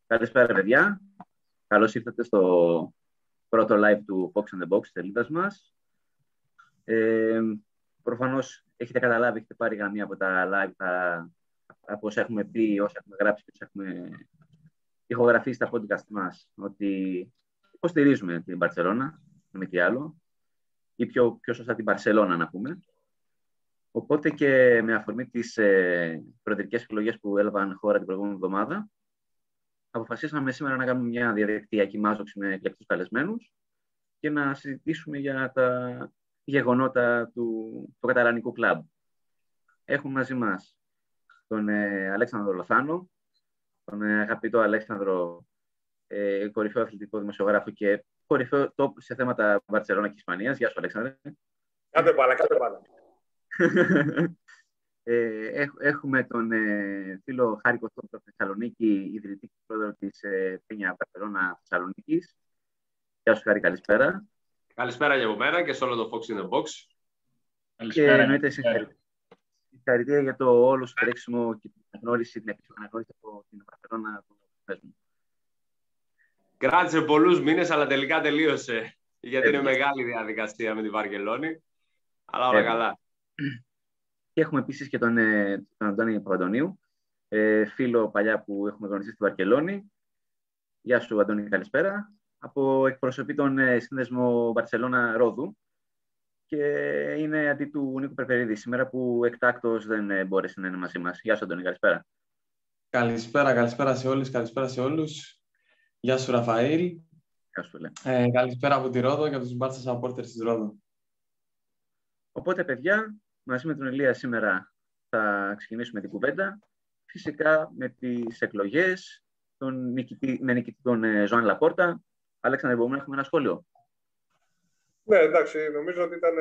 Καλησπέρα, παιδιά. Καλώς ήρθατε στο πρώτο live του Fox and the Box της σελίδας μας. Προφανώς έχετε καταλάβει, έχετε πάρει γραμμή από τα live, από όσα έχουμε πει, όσα έχουμε γράψει και όσα έχουμε ηχογραφήσει στα podcast μας, ότι υποστηρίζουμε την Μπαρσελόνα, με τι άλλο, ή πιο σωστά την Μπαρσελόνα να πούμε. Οπότε και με αφορμή τις προεδρικές εκλογές που έλαβαν χώρα την προηγούμενη εβδομάδα, αποφασίσαμε σήμερα να κάνουμε μια διαδικτυακή μάζοξη με εκλεκτούς καλεσμένους και να συζητήσουμε για τα γεγονότα του καταλανικού κλαμπ. Έχουμε μαζί μας τον Αλέξανδρο Λοθάνο, τον αγαπητό Αλέξανδρο, κορυφαίο αθλητικό δημοσιογράφο και κορυφαίο top σε θέματα Μπαρσελόνα και Ισπανίας. Γεια σου, Αλέξανδρε. Κάντε μπάλα. Έχουμε τον φίλο Χάρη Κωστόπουλο από Θεσσαλονίκη, ιδρυτή και πρόεδρο της Πένια Μπαρσελόνα Θεσσαλονίκης. Γεια σου, Χάρη, καλησπέρα. Καλησπέρα για από μένα και σε όλο το Fox in the Box. Και εννοείται συγχαρητήρια για το όλο σου τρέξιμο και την αναγνώριση από την Μπαρσελόνα του θέσμου. Κράτησε πολλούς μήνες, αλλά τελικά τελείωσε. Γιατί είναι μεγάλη διαδικασία με τη Βαρκελόνη. Αλλά όλα καλά. Και έχουμε επίσης και τον Αντώνη Παπαντονίου, φίλο παλιά που έχουμε γνωριστεί στη Βαρκελόνη. Γεια σου, Αντώνη, καλησπέρα. Εκπροσωπεί τον σύνδεσμο Μπαρσελόνα Ρόδου και είναι αντί του Νίκου Περπερίδη σήμερα που εκτάκτως δεν μπόρεσε να είναι μαζί μας. Γεια σου, Αντώνη, καλησπέρα. Καλησπέρα σε όλους, καλησπέρα σε όλους. Γεια σου, Ραφαήλ. Γεια σου, καλησπέρα από τη Ρόδο και από τους Μπάρτσα supporters της Ρόδο. Οπότε, παιδιά, μαζί με τον Ηλία σήμερα θα ξεκινήσουμε την κουβέντα. Φυσικά με τις εκλογές, με νικητή τον Ζωάν Λαπόρτα. Αλέξανδρε, μπορούμε να έχουμε ένα σχόλιο? Ναι, εντάξει, νομίζω ότι ήταν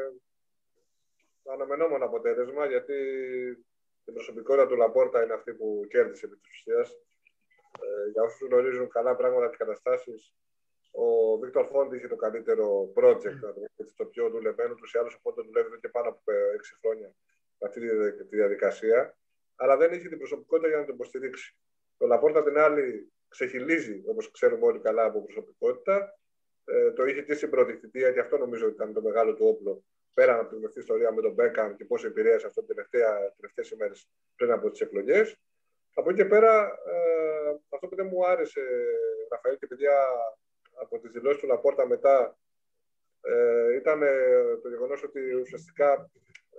αναμενόμενο αποτέλεσμα, γιατί η προσωπικότητα του Λαπόρτα είναι αυτή που κέρδισε επί της ουσίας. Για όσους γνωρίζουν καλά πράγματα τις καταστάσεις, ο Βίκτορ Φόντι είχε το καλύτερο project, το πιο δουλεμένο, τους ή άλλους, οπότε δουλεύει και πάνω από 6 χρόνια αυτή τη διαδικασία, αλλά δεν είχε την προσωπικότητα για να την υποστηρίξει. Το Λαπόρτα την άλλη ξεχυλίζει, όπως ξέρουμε όλοι καλά, από προσωπικότητα. Το είχε και στην πρώτη θητεία και αυτό νομίζω ότι ήταν το μεγάλο του όπλο, πέραν από την γνωστή ιστορία με τον Μπέκαμ και πώς επηρέασε αυτό τις τελευταίες ημέρες πριν από τις εκλογές. Από εκεί και πέρα, αυτό που δεν μου άρεσε, Ραφαήλ, και παιδιά, από τις δηλώσεις του Λαπόρτα μετά, ήταν το γεγονός ότι ουσιαστικά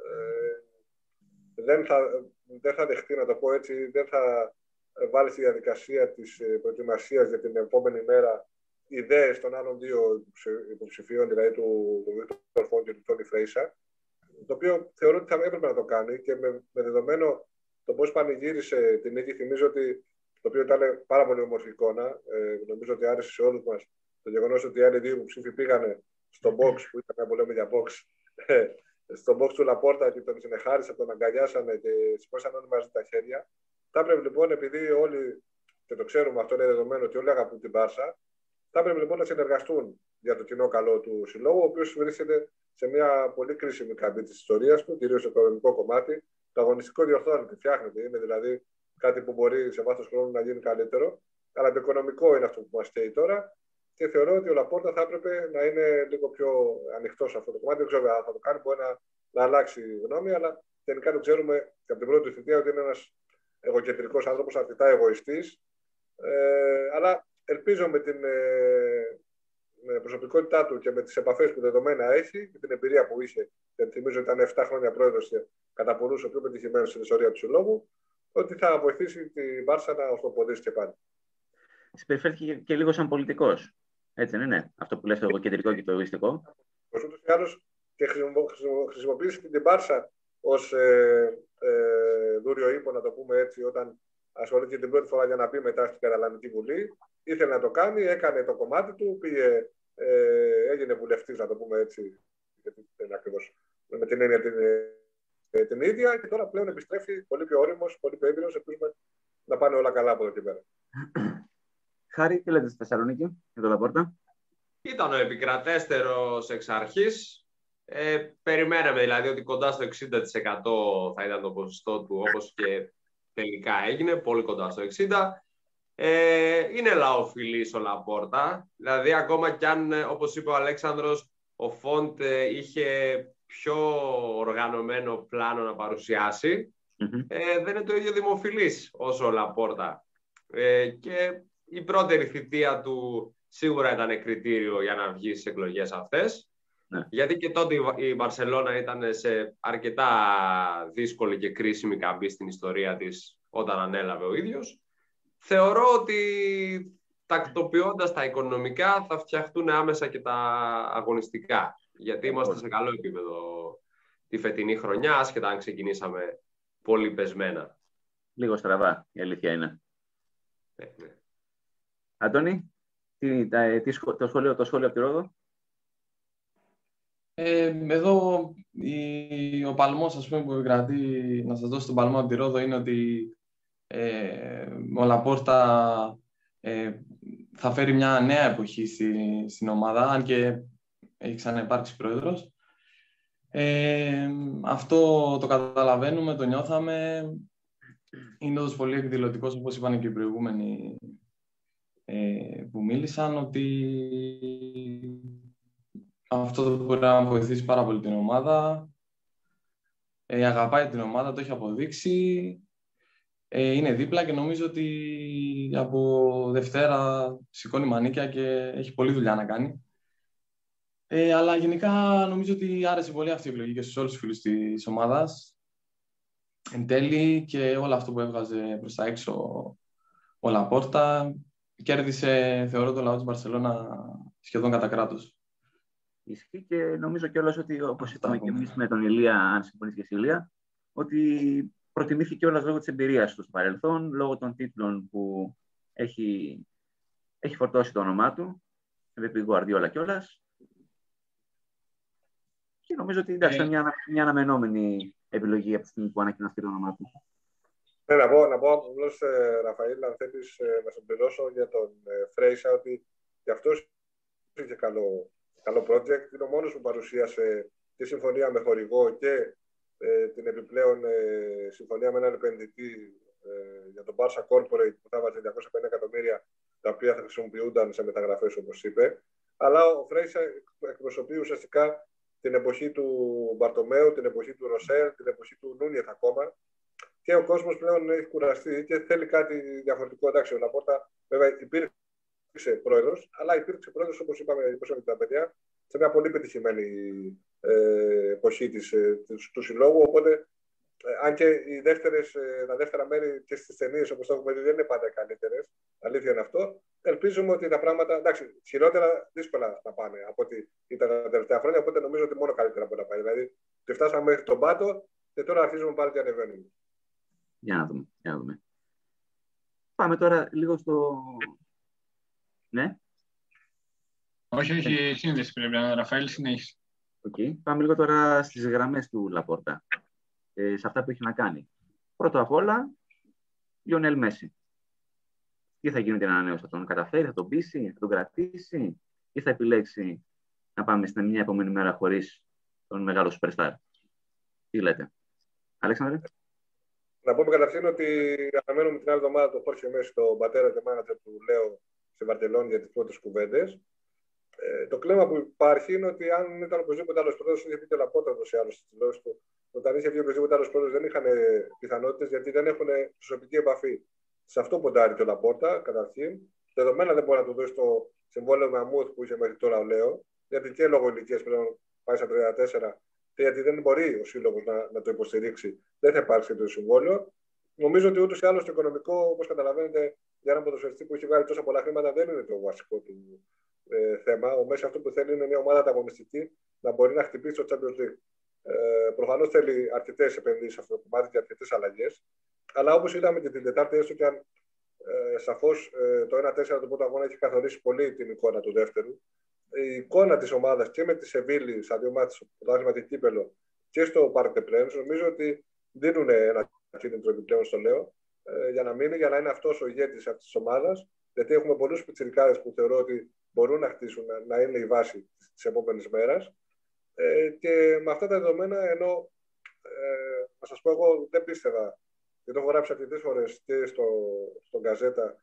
δεν θα δεχτεί, να το πω έτσι, δεν θα βάλει στη διαδικασία της προετοιμασίας για την επόμενη μέρα ιδέες των άλλων δύο υποψηφίων, δηλαδή του Βίκτορ Φόντι και του Τόνι Φρέισα, το οποίο θεωρώ ότι θα έπρεπε να το κάνει και με δεδομένο το πώς πανηγύρισε την νίκη. Θυμίζω ότι το οποίο ήταν πάρα πολύ όμορφη εικόνα. Νομίζω ότι άρεσε σε όλους μας το γεγονός ότι οι άλλοι δύο υποψήφοι πήγανε στο box, που ήταν που λέμε για box, στο box του Λαπόρτα και τον συνεχάρισαν, τον αγκαλιάσανε και σηκώσαν όλοι μαζί τα χέρια. Θα έπρεπε λοιπόν, επειδή όλοι, και το ξέρουμε αυτό είναι δεδομένο, ότι όλοι αγαπούν την Μπάρσα, θα έπρεπε λοιπόν να συνεργαστούν για το κοινό καλό του συλλόγου, ο οποίος βρίσκεται σε μια πολύ κρίσιμη καμπή της ιστορίας του, κυρίως στο οικονομικό κομμάτι. Το αγωνιστικό διορθώνεται, φτιάχνεται, είναι δηλαδή κάτι που μπορεί σε βάθος χρόνου να γίνει καλύτερο. Αλλά το οικονομικό είναι αυτό που μας στέει τώρα. Και θεωρώ ότι ο Λαπόρτα θα έπρεπε να είναι λίγο πιο ανοιχτό σε αυτό το κομμάτι. Δεν ξέρω αν θα το κάνει, μπορεί να αλλάξει γνώμη, αλλά τελικά το ξέρουμε και από την πρώτη θητεία ότι είναι ένας εγωκεντρικός άνθρωπος, αρκετά εγωιστής. Αλλά ελπίζω με την προσωπικότητά του και με τις επαφές που δεδομένα έχει και την εμπειρία που είχε, γιατί θυμίζω ότι ήταν 7 χρόνια πρόεδρος και κατά πολλούς ο πιο πετυχημένος στην ιστορία του συλλόγου, ότι θα βοηθήσει την Μπάρσα να ορθοποδήσει και πάλι. Συμπεριφέρθηκε και λίγο σαν πολιτικός. Έτσι δεν είναι? Αυτό που λες, το εγωκεντρικό και το εγωιστικό. Ούτως ή άλλως και χρησιμοποίησε την Μπάρσα ως δούριο ύπο, να το πούμε έτσι, όταν ασχολήθηκε την πρώτη φορά για να μπει μετά στην Καταλανική Βουλή. Ήθελε να το κάνει, έκανε το κομμάτι του, έγινε βουλευτής, να το πούμε έτσι, γιατί δεν είναι ακριβώς με την έννοια την ίδια, και τώρα πλέον επιστρέφει πολύ πιο όριμος, πολύ πιο έμπειρος. Ελπίζουμε να πάνε όλα καλά από εδώ και πέρα. Χάρη, τι λέτε στη Θεσσαλονίκη για τον Λαπόρτα? Ήταν ο επικρατέστερος εξ αρχής. Περιμέναμε δηλαδή ότι κοντά στο 60% θα ήταν το ποσοστό του, όπως και τελικά έγινε, πολύ κοντά στο 60%. Είναι λαοφιλής ο Λαπόρτα. Δηλαδή, ακόμα κι αν, όπως είπε ο Αλέξανδρος, ο Φοντ είχε πιο οργανωμένο πλάνο να παρουσιάσει, δεν είναι το ίδιο δημοφιλής όσο ο Λαπόρτα. Και η πρώτερη θητεία του σίγουρα ήταν κριτήριο για να βγει στις εκλογές αυτές. Ναι. Γιατί και τότε η Μπαρσελόνα ήταν σε αρκετά δύσκολη και κρίσιμη καμπή στην ιστορία της όταν ανέλαβε ο ίδιος. Θεωρώ ότι τακτοποιώντας τα οικονομικά θα φτιαχτούν άμεσα και τα αγωνιστικά. Γιατί είμαστε σε καλό επίπεδο τη φετινή χρονιά, άσχετα αν ξεκινήσαμε πολύ πεσμένα. Λίγο στραβά, η αλήθεια είναι. Ναι. Αντώνη, το σχόλιο από τη Ρόδο. Εδώ ο παλμός, ας πούμε, που επικρατεί, να σας δώσω τον παλμό από τη Ρόδο, είναι ότι ο Λαπόρτα θα φέρει μια νέα εποχή στην ομάδα, αν και έχει ξαναυπάρξει πρόεδρος. Αυτό το καταλαβαίνουμε, το νιώθαμε. Είναι όντως πολύ εκδηλωτικός, όπως είπαν και οι προηγούμενοι που μίλησαν, ότι αυτό μπορεί να βοηθήσει πάρα πολύ την ομάδα. Αγαπάει την ομάδα, το έχει αποδείξει. Είναι δίπλα και νομίζω ότι από Δευτέρα σηκώνει μανίκια και έχει πολλή δουλειά να κάνει. Αλλά γενικά νομίζω ότι άρεσε πολύ αυτή η εκλογή και στους όλους τους φίλους της ομάδας. Εν τέλει, και όλο αυτό που έβγαζε προς τα έξω ο Λαπόρτα κέρδισε, θεωρώ, το λαό της Μπαρσελόνα σχεδόν κατά κράτος. Ισχύει και νομίζω κιόλας ότι, όπως είπαμε και εμείς με τον Ηλία, αν συμφωνείς και εσύ, Ηλία, ότι προτιμήθηκε κιόλας λόγω της εμπειρίας του στο παρελθόν, λόγω των τίτλων που έχει φορτώσει το όνομά του, επί Γκουαρντιόλα κιόλας. Και νομίζω ότι ήταν μια αναμενόμενη επιλογή από τη στιγμή που ανακοινώθηκε το όνομά του. Να πω απλώς, Ραφαήλ, αν θέλεις να συμπληρώσω για τον Φρέισα, ότι και αυτός είχε καλό project. Είναι ο μόνος που παρουσίασε τη συμφωνία με χορηγό και την επιπλέον συμφωνία με έναν επενδυτή για τον Barça Corporate που θα βάζει 250 εκατομμύρια, τα οποία θα χρησιμοποιούνταν σε μεταγραφές, όπως είπε. Αλλά ο Φρέισα εκπροσωπεί ουσιαστικά την εποχή του Μπαρτομέου, την εποχή του Ροσέλ, την εποχή του Νούνιεθ ακόμα. Και ο κόσμος πλέον έχει κουραστεί και θέλει κάτι διαφορετικό. Εντάξει, ο Λαπόρτα βέβαια υπήρξε πρόεδρος, αλλά υπήρξε πρόεδρος, όπως είπαμε τα παιδιά, σε μια πολύ πετυχημένη εποχή του συλλόγου. Οπότε, αν και τα δεύτερα μέρη και στις ταινίες, όπως το έχουμε δει, δεν είναι πάντα καλύτερες, αλήθεια είναι αυτό, ελπίζουμε ότι τα πράγματα, εντάξει, χειρότερα δύσκολα θα πάνε από ό,τι ήταν τα τελευταία χρόνια, οπότε νομίζω ότι μόνο καλύτερα μπορεί να πάει. Δηλαδή, φτάσαμε μέχρι τον πάτο και τώρα αρχίζουμε πάλι και ανεβαίνουμε. Για να δούμε. Πάμε τώρα λίγο στο... Ναι. Όχι, σύνδεση πρέπει να, Ραφαήλ, συνέχισε. Πάμε λίγο τώρα στις γραμμές του Λαπόρτα, σε αυτά που έχει να κάνει. Πρώτα απ' όλα, Λιονέλ Μέση. Τι θα γίνει την ανανέωση, θα τον καταφέρει, θα τον πείσει, θα τον κρατήσει ή θα επιλέξει να πάμε στην μια επόμενη μέρα χωρίς τον μεγάλο superstar? Τι λέτε, Αλέξανδρε? Να πούμε καταρχήν ότι αναμένουμε την άλλη εβδομάδα το Χόρχε Μέση, τον πατέρα και μάνατζερ του Λέο, στη Βαρκελόνη για τις πρώτες κουβέντες. Το κλέμα που υπάρχει είναι ότι αν ήταν οπωσδήποτε άλλος πρόεδρος, είχε πει και ο Λαπόρτα ούτως ή άλλως στις δηλώσεις του, όταν είχε βγει οπωσδήποτε άλλος πρόεδρος δεν είχαν πιθανότητες, γιατί δεν έχουν προσωπική επαφή. Σε αυτό ποντάρει και ο Λαπόρτα, καταρχήν. Δεδομένα δεν μπορεί να του δώσει το συμβόλαιο με Αμούθ που είχε μέχρι τώρα ο Λέο, γιατί και λόγω ηλικίας πλέον πάει στα 34, και γιατί δεν μπορεί ο σύλλογος να το υποστηρίξει, δεν θα υπάρξει το συμβόλαιο. Νομίζω ότι ούτως ή άλλως το οικονομικό, όπως καταλαβαίνετε, για έναν ποδοσφαιριστή που έχει βγάλει τόσα πολλά χρήματα, δεν είναι το βασικό του θέμα. Ο Μέση αυτό που θέλει είναι μια ομάδα ανταγωνιστική να μπορεί να χτυπήσει το Champions League. Προφανώς θέλει αρκετές επενδύσεις σε αυτό το κομμάτι και αρκετές αλλαγές. Αλλά όπως είδαμε και την Τετάρτη, έστω και αν σαφώς το 1-4 του πρώτου αγώνα έχει καθορίσει πολύ την εικόνα του δεύτερου, η εικόνα της ομάδας και με τη Σεβίλη στα δύο μάτια, στο πρωτάθλημα και κύπελλο και στο Parc des Princes, νομίζω ότι δίνουν ένα κίνητρο επιπλέον στο Λέο για να μείνει, για να είναι αυτός ο ηγέτης αυτής της ομάδας. Γιατί έχουμε πολλούς πιτσιρικάδες που θεωρώ ότι μπορούν να χτίσουν, να είναι η βάση της επόμενης μέρας. Και με αυτά τα δεδομένα, ενώ να σας πω, εγώ δεν πίστευα, και το έχω γράψει αρκετές φορές και στον Γκαζέτα,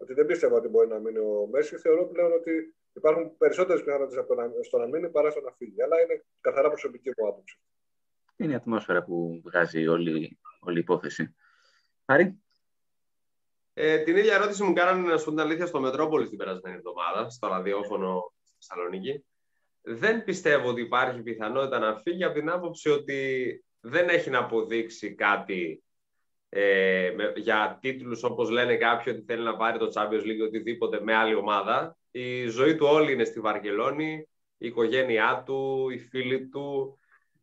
ότι δεν πίστευα ότι μπορεί να μείνει ο Μέση. Θεωρώ πλέον ότι υπάρχουν περισσότερες πιθανότητες στο να μείνει παρά στο να φύγει. Αλλά είναι καθαρά προσωπική μου άποψη. Είναι η ατμόσφαιρα που βγάζει όλη η υπόθεση. Άρη. Την ίδια ερώτηση μου κάνανε, να σου πω την αλήθεια, στο Μετρόπολη την περασμένη εβδομάδα, στο ραδιόφωνο στη Θεσσαλονίκη. Δεν πιστεύω ότι υπάρχει πιθανότητα να φύγει, από την άποψη ότι δεν έχει να αποδείξει κάτι για τίτλους, όπως λένε κάποιοι, ότι θέλει να πάρει το Champions League ή οτιδήποτε με άλλη ομάδα. Η ζωή του όλη είναι στη Βαρκελόνη, η οικογένειά του, οι φίλοι του.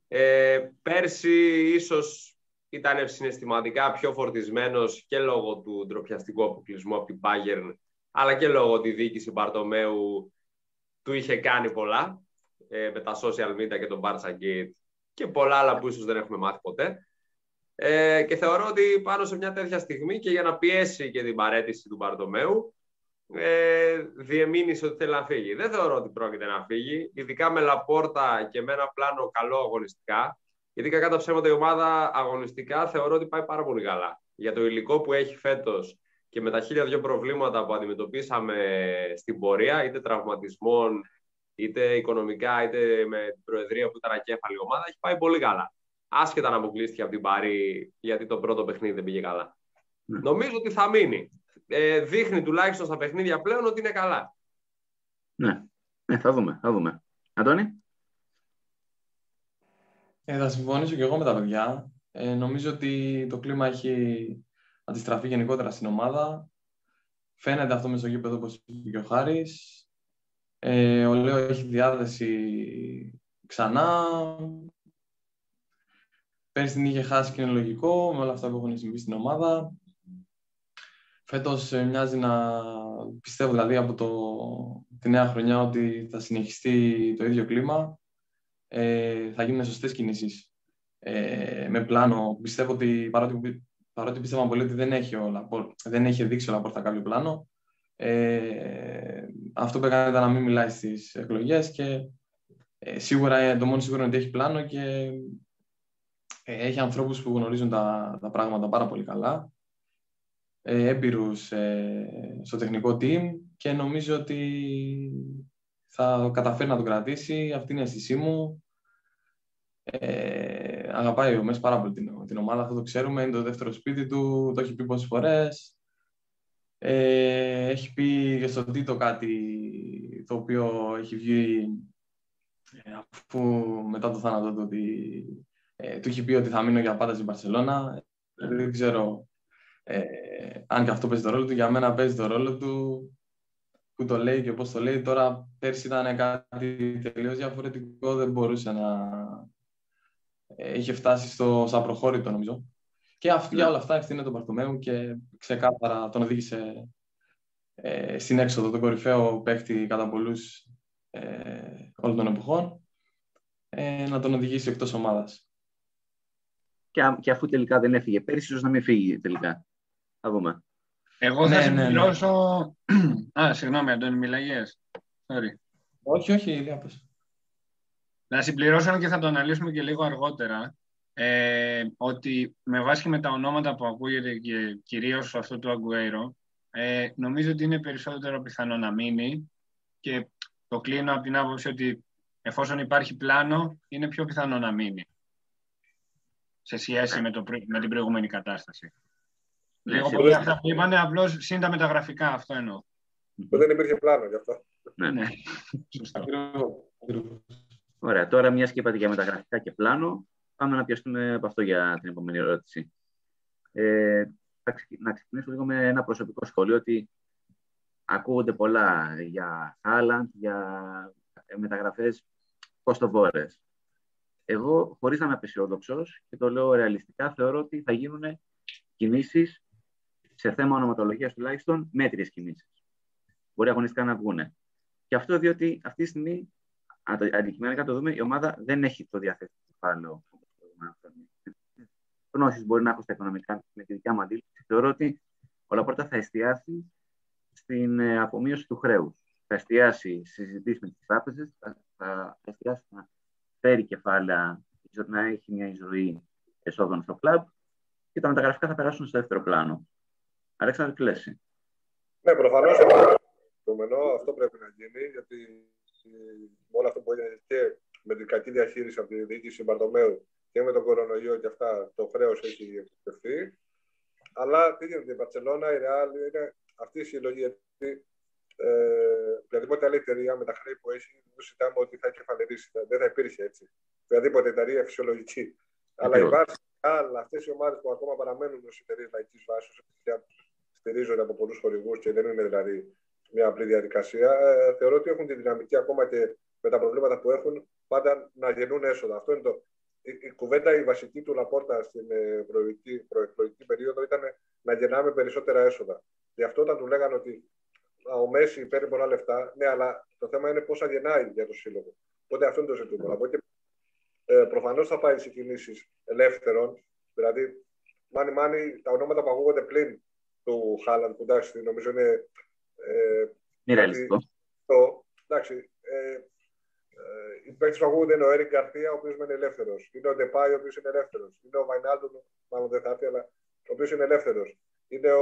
Πέρσι ίσως ήταν συναισθηματικά πιο φορτισμένος και λόγω του ντροπιαστικού αποκλεισμού από την Bayern, αλλά και λόγω ότι η διοίκηση Μπαρτομέου του είχε κάνει πολλά με τα social media και τον Barca Gate και πολλά άλλα που ίσως δεν έχουμε μάθει ποτέ. Και θεωρώ ότι πάνω σε μια τέτοια στιγμή και για να πιέσει και την παραίτηση του Μπαρτομέου, διεμήνυσε ότι θέλει να φύγει. Δεν θεωρώ ότι πρόκειται να φύγει, ειδικά με Λαπόρτα και με ένα πλάνο καλό αγωνιστικά. Γιατί κακά τα ψέματα η ομάδα αγωνιστικά θεωρώ ότι πάει πάρα πολύ καλά. Για το υλικό που έχει φέτος και με τα 1002 προβλήματα που αντιμετωπίσαμε στην πορεία, είτε τραυματισμών, είτε οικονομικά, είτε με την προεδρία που ήταν ακέφαλη ομάδα, έχει πάει πολύ καλά. Άσχετα να αποκλείστηκε από την Παρί, γιατί το πρώτο παιχνίδι δεν πήγε καλά. Νομίζω ότι θα μείνει. Δείχνει τουλάχιστον στα παιχνίδια πλέον ότι είναι καλά. Ναι, θα δούμε. Αντώνη. Θα συμφωνήσω και εγώ με τα παιδιά. Νομίζω ότι το κλίμα έχει αντιστραφεί γενικότερα στην ομάδα. Φαίνεται αυτό μες στο γήπεδο, όπως είπε και ο Χάρης. Ο Λέο έχει διάθεση ξανά. Πέρυσι την είχε χάσει και είναι λογικό με όλα αυτά που έχουν συμβεί στην ομάδα. Φέτος μοιάζει να πιστεύω, δηλαδή από τη νέα χρονιά, ότι θα συνεχιστεί το ίδιο κλίμα. Θα γίνουν σωστές κινήσεις με πλάνο. Πιστεύω ότι παρότι πίστευαν πολύ ότι δεν έχει δείξει ο Λαπόρτα κάποιο πλάνο, αυτό που έκανε ήταν να μην μιλάει στις εκλογές και σίγουρα το μόνο σίγουρο είναι ότι έχει πλάνο και έχει ανθρώπους που γνωρίζουν τα πράγματα πάρα πολύ καλά, έμπειρους στο τεχνικό team, και νομίζω ότι θα καταφέρει να τον κρατήσει. Αυτή είναι η αίσθησή μου. Αγαπάει ο Μέση πάρα πολύ την ομάδα, αυτό το ξέρουμε, είναι το δεύτερο σπίτι του, το έχει πει πόσες φορές. Έχει πει και στον Τίτο κάτι το οποίο έχει βγει αφού μετά το θάνατο του, ότι του έχει πει ότι θα μείνω για πάντα στην Μπαρσελόνα. Δεν ξέρω αν και αυτό παίζει το ρόλο του. Για μένα παίζει το ρόλο του, που το λέει και πώς το λέει. Τώρα πέρσι ήταν κάτι τελείως διαφορετικό, δεν μπορούσε να... είχε φτάσει σαν προχώρητο, νομίζω. Και για όλα αυτά ευθύνεται τον Μπαρτομέου και ξεκάθαρα τον οδήγησε στην έξοδο, τον κορυφαίο παίκτη κατά πολλούς όλων των εποχών, να τον οδηγήσει εκτός ομάδας. Και αφού τελικά δεν έφυγε πέρυσι, ίσως να μην φύγει τελικά. Θα δούμε. Εγώ θα συμπληρώσω... Συγγνώμη, Αντώνη, μιλάγες. Sorry. Όχι, διάπες. Να συμπληρώσω και θα το αναλύσουμε και λίγο αργότερα, ότι με βάση με τα ονόματα που ακούγεται και κυρίως αυτό του Αγκουέιρο, νομίζω ότι είναι περισσότερο πιθανό να μείνει, και το κλείνω από την άποψη ότι εφόσον υπάρχει πλάνο, είναι πιο πιθανό να μείνει σε σχέση με την προηγούμενη κατάσταση. Λίγο πολύ αυτά που είπανε, απλώς συν τα μεταγραφικά, αυτό εννοώ. Δεν υπήρχε πλάνο γι' αυτό. Ναι. Σωστά. Ωραία, τώρα μιας και είπατε για μεταγραφικά και πλάνο, πάμε να πιαστούμε από αυτό για την επόμενη ερώτηση. Να ξεκινήσω λίγο με ένα προσωπικό σχόλιο, ότι ακούγονται πολλά για Haaland, για μεταγραφές κοστοβόρες. Εγώ, χωρίς να είμαι απεσιόδοξος, και το λέω ρεαλιστικά, θεωρώ ότι θα γίνουν κινήσεις, σε θέμα ονοματολογίας τουλάχιστον, μέτριες κινήσεις. Μπορεί αγωνιστικά να βγουν. Και αυτό διότι αυτή τη στιγμή, αντικειμενικά το δούμε, η ομάδα δεν έχει το διαθέσιμο κεφάλαιο. Γνώσεις μπορεί να έχω στα οικονομικά, με τη δικιά μου αντίληψη. Θεωρώ ότι ο Λαπόρτα θα εστιάσει στην απομείωση του χρέους. Θα εστιάσει στις συζητήσεις με τις τράπεζες, θα εστιάσει να φέρει κεφάλαια, να έχει μια εισρωή εσόδων στο κλαμπ, και τα μεταγραφικά θα περάσουν στο δεύτερο πλάνο. Αλέξανδρε, τι λες? Ναι, προφανώς αυτό πρέπει να γίνει, γιατί με όλο αυτό που έγινε και με την κακή διαχείριση από τη διοίκηση Μπαρτομέου και με τον κορονοϊό και αυτά, το χρέος έχει επιτευχθεί. Αλλά τι γίνεται, η Μπαρσελόνα, η Ρεάλ, είναι αυτή η συλλογή. Οποιαδήποτε άλλη εταιρεία με τα χρέη που έχει, δεν συζητάμε ότι θα κεφαλαιρίσει. Δεν θα υπήρχε έτσι. Οποιαδήποτε εταιρεία φυσιολογική. Αλλά η Μπάρσα, αυτές οι ομάδες που ακόμα παραμένουν ως εταιρείες λαϊκής βάσης, στηρίζονται από πολλούς χορηγούς και δεν είναι δηλαδή μια απλή διαδικασία, θεωρώ ότι έχουν τη δυναμική ακόμα και με τα προβλήματα που έχουν πάντα να γεννούν έσοδα. Αυτό είναι η κουβέντα, η βασική του Λαπόρτα στην προεκλογική περίοδο ήταν να γεννάμε περισσότερα έσοδα. Γι' αυτό όταν του λέγανε ότι ο Μέση παίρνει πολλά λεφτά, ναι, αλλά το θέμα είναι πόσα γεννάει για το σύλλογο. Οπότε αυτό είναι το ζητούμενο. Προφανώς θα πάει σε κινήσεις ελεύθερων, δηλαδή μάνι, τα ονόματα που ακούγονται πλην του Χάλαντ, που εντάξει, νομίζω είναι. Είναι ρεαλιστικό. Εντάξει. Οι παίκτες που ακούγονται είναι ο Έρικ Γκαρθία, ο οποίος είναι ελεύθερος. Είναι ο Ντεπάι, ο οποίος είναι ελεύθερος. Είναι ο Βαϊνάλντο, μάλλον δεν θα έρθει, αλλά ο οποίος είναι ελεύθερος. Είναι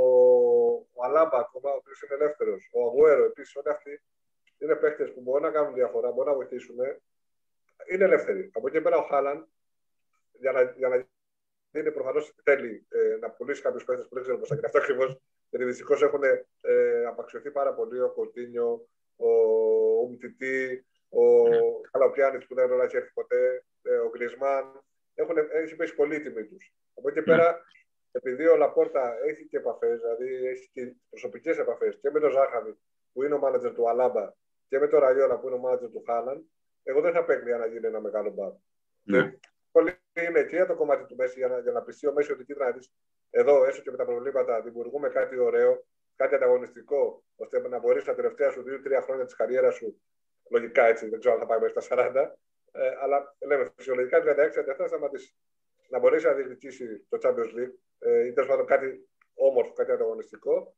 ο Αλάμπα ακόμα, ο οποίος είναι ελεύθερος. Ο Αγουέρο επίσης. Όλοι αυτοί είναι παίκτες που μπορούν να κάνουν διαφορά, μπορούν να βοηθήσουν. Είναι ελεύθεροι. Από εκεί πέρα ο Χάλαντ, για να γίνει προφανώς θέλει να πουλήσει κάποιους παίκτες που δεν ξέρω πώς θα γίνει αυτό ακριβώς. Γιατί δυστυχώς έχουν απαξιωθεί πάρα πολύ ο Κοντίνιο, ο Ουμτιτή, ο Καλαπιάνης που δεν έχει έρθει ποτέ, ο Γκρισμάν. Έχει πέσει πολύ η τιμή τους. Από εκεί πέρα, επειδή ο Λαπόρτα έχει και επαφές, δηλαδή έχει και προσωπικές επαφές και με τον Ζάχανη που είναι ο μάνατζερ του Αλάμπα και με τον Ραϊόλα που είναι ο μάνατζερ του Χάλαντ, εγώ δεν θα παίρνει να γίνει ένα μεγάλο μπαρ. Πολύ είναι εκεί το κομμάτι του Μέση για να πιστεί ο Μέση ότι κοίτα να δεις εδώ, έστω και με τα προβλήματα, δημιουργούμε κάτι ωραίο, κάτι ανταγωνιστικό, ώστε να μπορεί στα τελευταία σου 2-3 χρόνια της καριέρας σου, λογικά έτσι, δεν ξέρω αν θα πάει μέχρι τα 40, αλλά λέμε φυσιολογικά 36-37 θα σταματήσει. Να μπορέσει να διεκδικήσει το Champions League ή τέλος πάντων κάτι όμορφο, κάτι ανταγωνιστικό.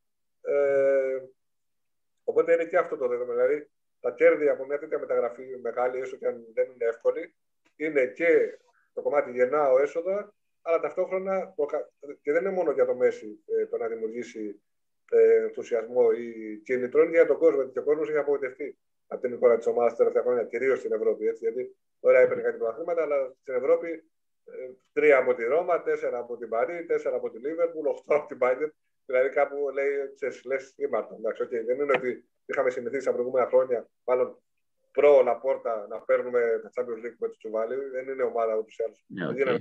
Οπότε είναι και αυτό το δεδομένο. Δηλαδή, τα κέρδη από μια τέτοια μεταγραφή μεγάλη, έστω και αν δεν είναι εύκολη, είναι και το κομμάτι γεννάω έσοδα, αλλά ταυτόχρονα και δεν είναι μόνο για το Μέση το να δημιουργήσει ενθουσιασμό ή κίνητρο, είναι για τον κόσμο. Γιατί ο κόσμος έχει απογοητευτεί από την εικόνα της ομάδας τα τελευταία χρόνια, κυρίως στην Ευρώπη. Έτσι, γιατί ωραία έπαιρνε κάτι πρωταθλήματα, αλλά στην Ευρώπη 3 από τη Ρώμα, 4 από την Παρί, 4 από τη Λίβερπουλ, 8 από την Bayern. Δηλαδή κάπου λέει, λες ήμαρτον. Εντάξει, okay. Δεν είναι ότι είχαμε συνηθίσει τα προηγούμενα χρόνια, μάλλον προ Λαπόρτα, να παίρνουμε τα Champions League με το τσουβάλι. Δεν είναι ομάδα ούτως ή άλλως.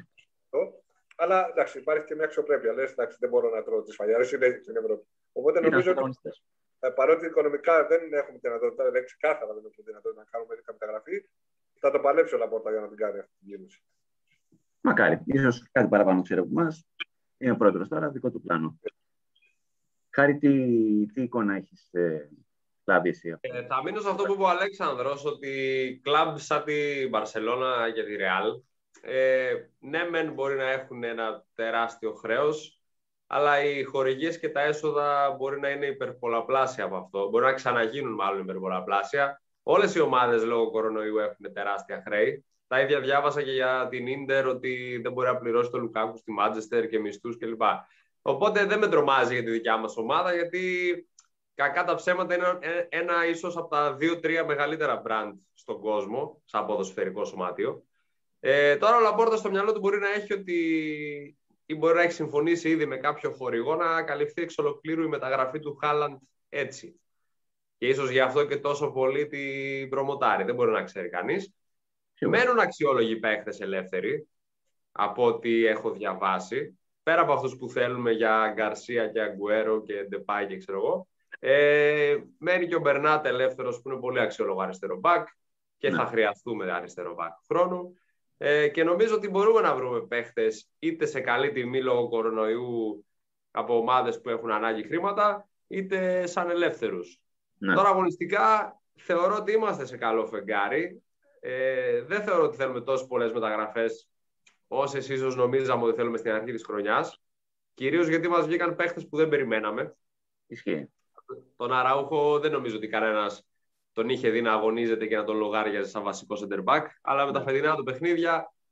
Αλλά εντάξει, υπάρχει και μια αξιοπρέπεια. Λες, εντάξει, δεν μπορώ να τρώω τις φαλιάρες, είναι στην Ευρώπη. Οπότε νομίζω ότι παρότι οικονομικά δεν έχουμε τη δυνατότητα, δεν ξεκάθαρα δεν έχουμε τη δυνατότητα να κάνουμε κάποια μεταγραφή, θα το παλέψει ο Λαπόρτα για να την κάνει αυτή την κίνηση. Μακάρι. Ίσως κάτι παραπάνω ξέρω από εμάς. Είναι ο πρόεδρος τώρα, δικό του πλάνο. Χάρη, τι εικόνα έχεις λάβει εσύ? Θα μείνω σε αυτό που είπε ο Αλέξανδρος, ότι κλαμπ σαν τη Μπαρσελόνα και τη Ρεάλ, ναι μεν μπορεί να έχουν ένα τεράστιο χρέος, αλλά οι χορηγίες και τα έσοδα μπορεί να είναι υπερπολαπλάσια από αυτό. Μπορεί να ξαναγίνουν μάλλον υπερπολαπλάσια. Όλες οι ομάδες λόγω κορονοϊού έχουν τεράστια χρέη. Τα ίδια διάβασα και για την Ίντερ ότι δεν μπορεί να πληρώσει το Λουκάκου στη Μάντσεστερ και μισθούς κλπ. Οπότε δεν με τρομάζει για τη δικιά μας ομάδα, γιατί κακά τα ψέματα είναι ένα ίσως από τα 2-3 μεγαλύτερα brand στον κόσμο, σαν ποδοσφαιρικό σωμάτιο. Τώρα ο Λαπόρτα στο μυαλό του μπορεί να έχει ότι ή μπορεί να έχει συμφωνήσει ήδη με κάποιο χορηγό να καλυφθεί εξ ολοκλήρου η μεταγραφή του Χάλαντ έτσι. Και ίσως γι' αυτό και τόσο πολύ την προμοτάρει. Δεν μπορεί να ξέρει κανείς. Μένουν αξιόλογοι παίχτες ελεύθεροι, από ό,τι έχω διαβάσει. Πέρα από αυτούς που θέλουμε για Γκαρσία και Αγκουέρο και Ντεπάι και ξέρω εγώ. Μένει και ο Μπερνάτ ελεύθερος που είναι πολύ αξιόλογο αριστερό μπακ και θα χρειαστούμε αριστερό μπακ χρόνου. Και νομίζω ότι μπορούμε να βρούμε παίχτες είτε σε καλή τιμή λόγω κορονοϊού από ομάδες που έχουν ανάγκη χρήματα, είτε σαν ελεύθερους. Τώρα αγωνιστικά θεωρώ ότι είμαστε σε καλό φεγγάρι. Δεν θεωρώ ότι θέλουμε τόσες πολλές μεταγραφές όσες ίσως νομίζαμε ότι θέλουμε στην αρχή της χρονιάς. Κυρίως γιατί μας βγήκαν παίχτες που δεν περιμέναμε. Ισχύει. Τον Αραούχο δεν νομίζω ότι κανένας τον είχε δει να αγωνίζεται και να τον λογάριαζε σαν βασικό center back. Αλλά με τα φετινά του παιχνίδια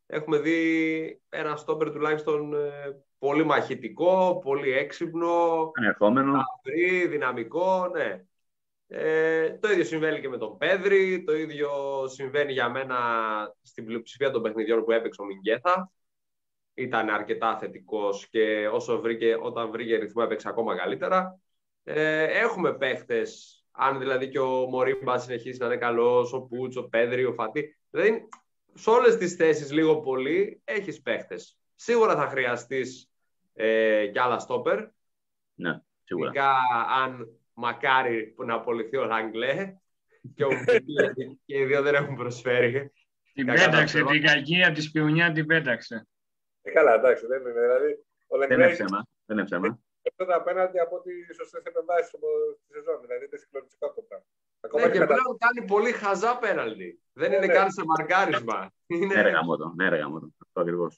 έχουμε δει ένα στόπερ τουλάχιστον πολύ μαχητικό, πολύ έξυπνο, ανερχόμενο, δυναμικό, ναι. Το ίδιο συμβαίνει και με τον Πέδρη, το ίδιο συμβαίνει για μένα στην πλειοψηφία των παιχνιδιών που έπαιξε ο Μινγκέθα. Ήταν αρκετά θετικός και όταν βρήκε ρυθμό έπαιξε ακόμα καλύτερα. Έχουμε παίχτες, αν δηλαδή και ο Μωρίμπα συνεχίσει να είναι καλός, ο Πούτς, ο Πέδρη, ο Φατί. Δηλαδή, σε όλες τις θέσεις λίγο πολύ έχεις παίχτες. Σίγουρα θα χρειαστείς κι άλλα στόπερ. Ναι, σίγουρα. Ειδικά αν μακάρι που να απολυθεί ο Ραγκλέ και ο Μπουκί, και οι δύο δεν έχουν προσφέρει. Την πέταξε, την κακία τη σπιουνιά την πέταξε. Καλά, εντάξει, δεν είναι. Δηλαδή, δεν είναι ψέμα. Περισσότερα απέναντι από τις σωστές επεμβάσεις στη σεζόν. Δηλαδή, είναι συγκλονιστικό αυτό το πράγμα. Ναι, και πλέον κάνει πολύ χαζά πέναλτι. Δεν είναι καν σε μαρκάρισμα. Ναι, ρε γαμώτο. Αυτό ακριβώς.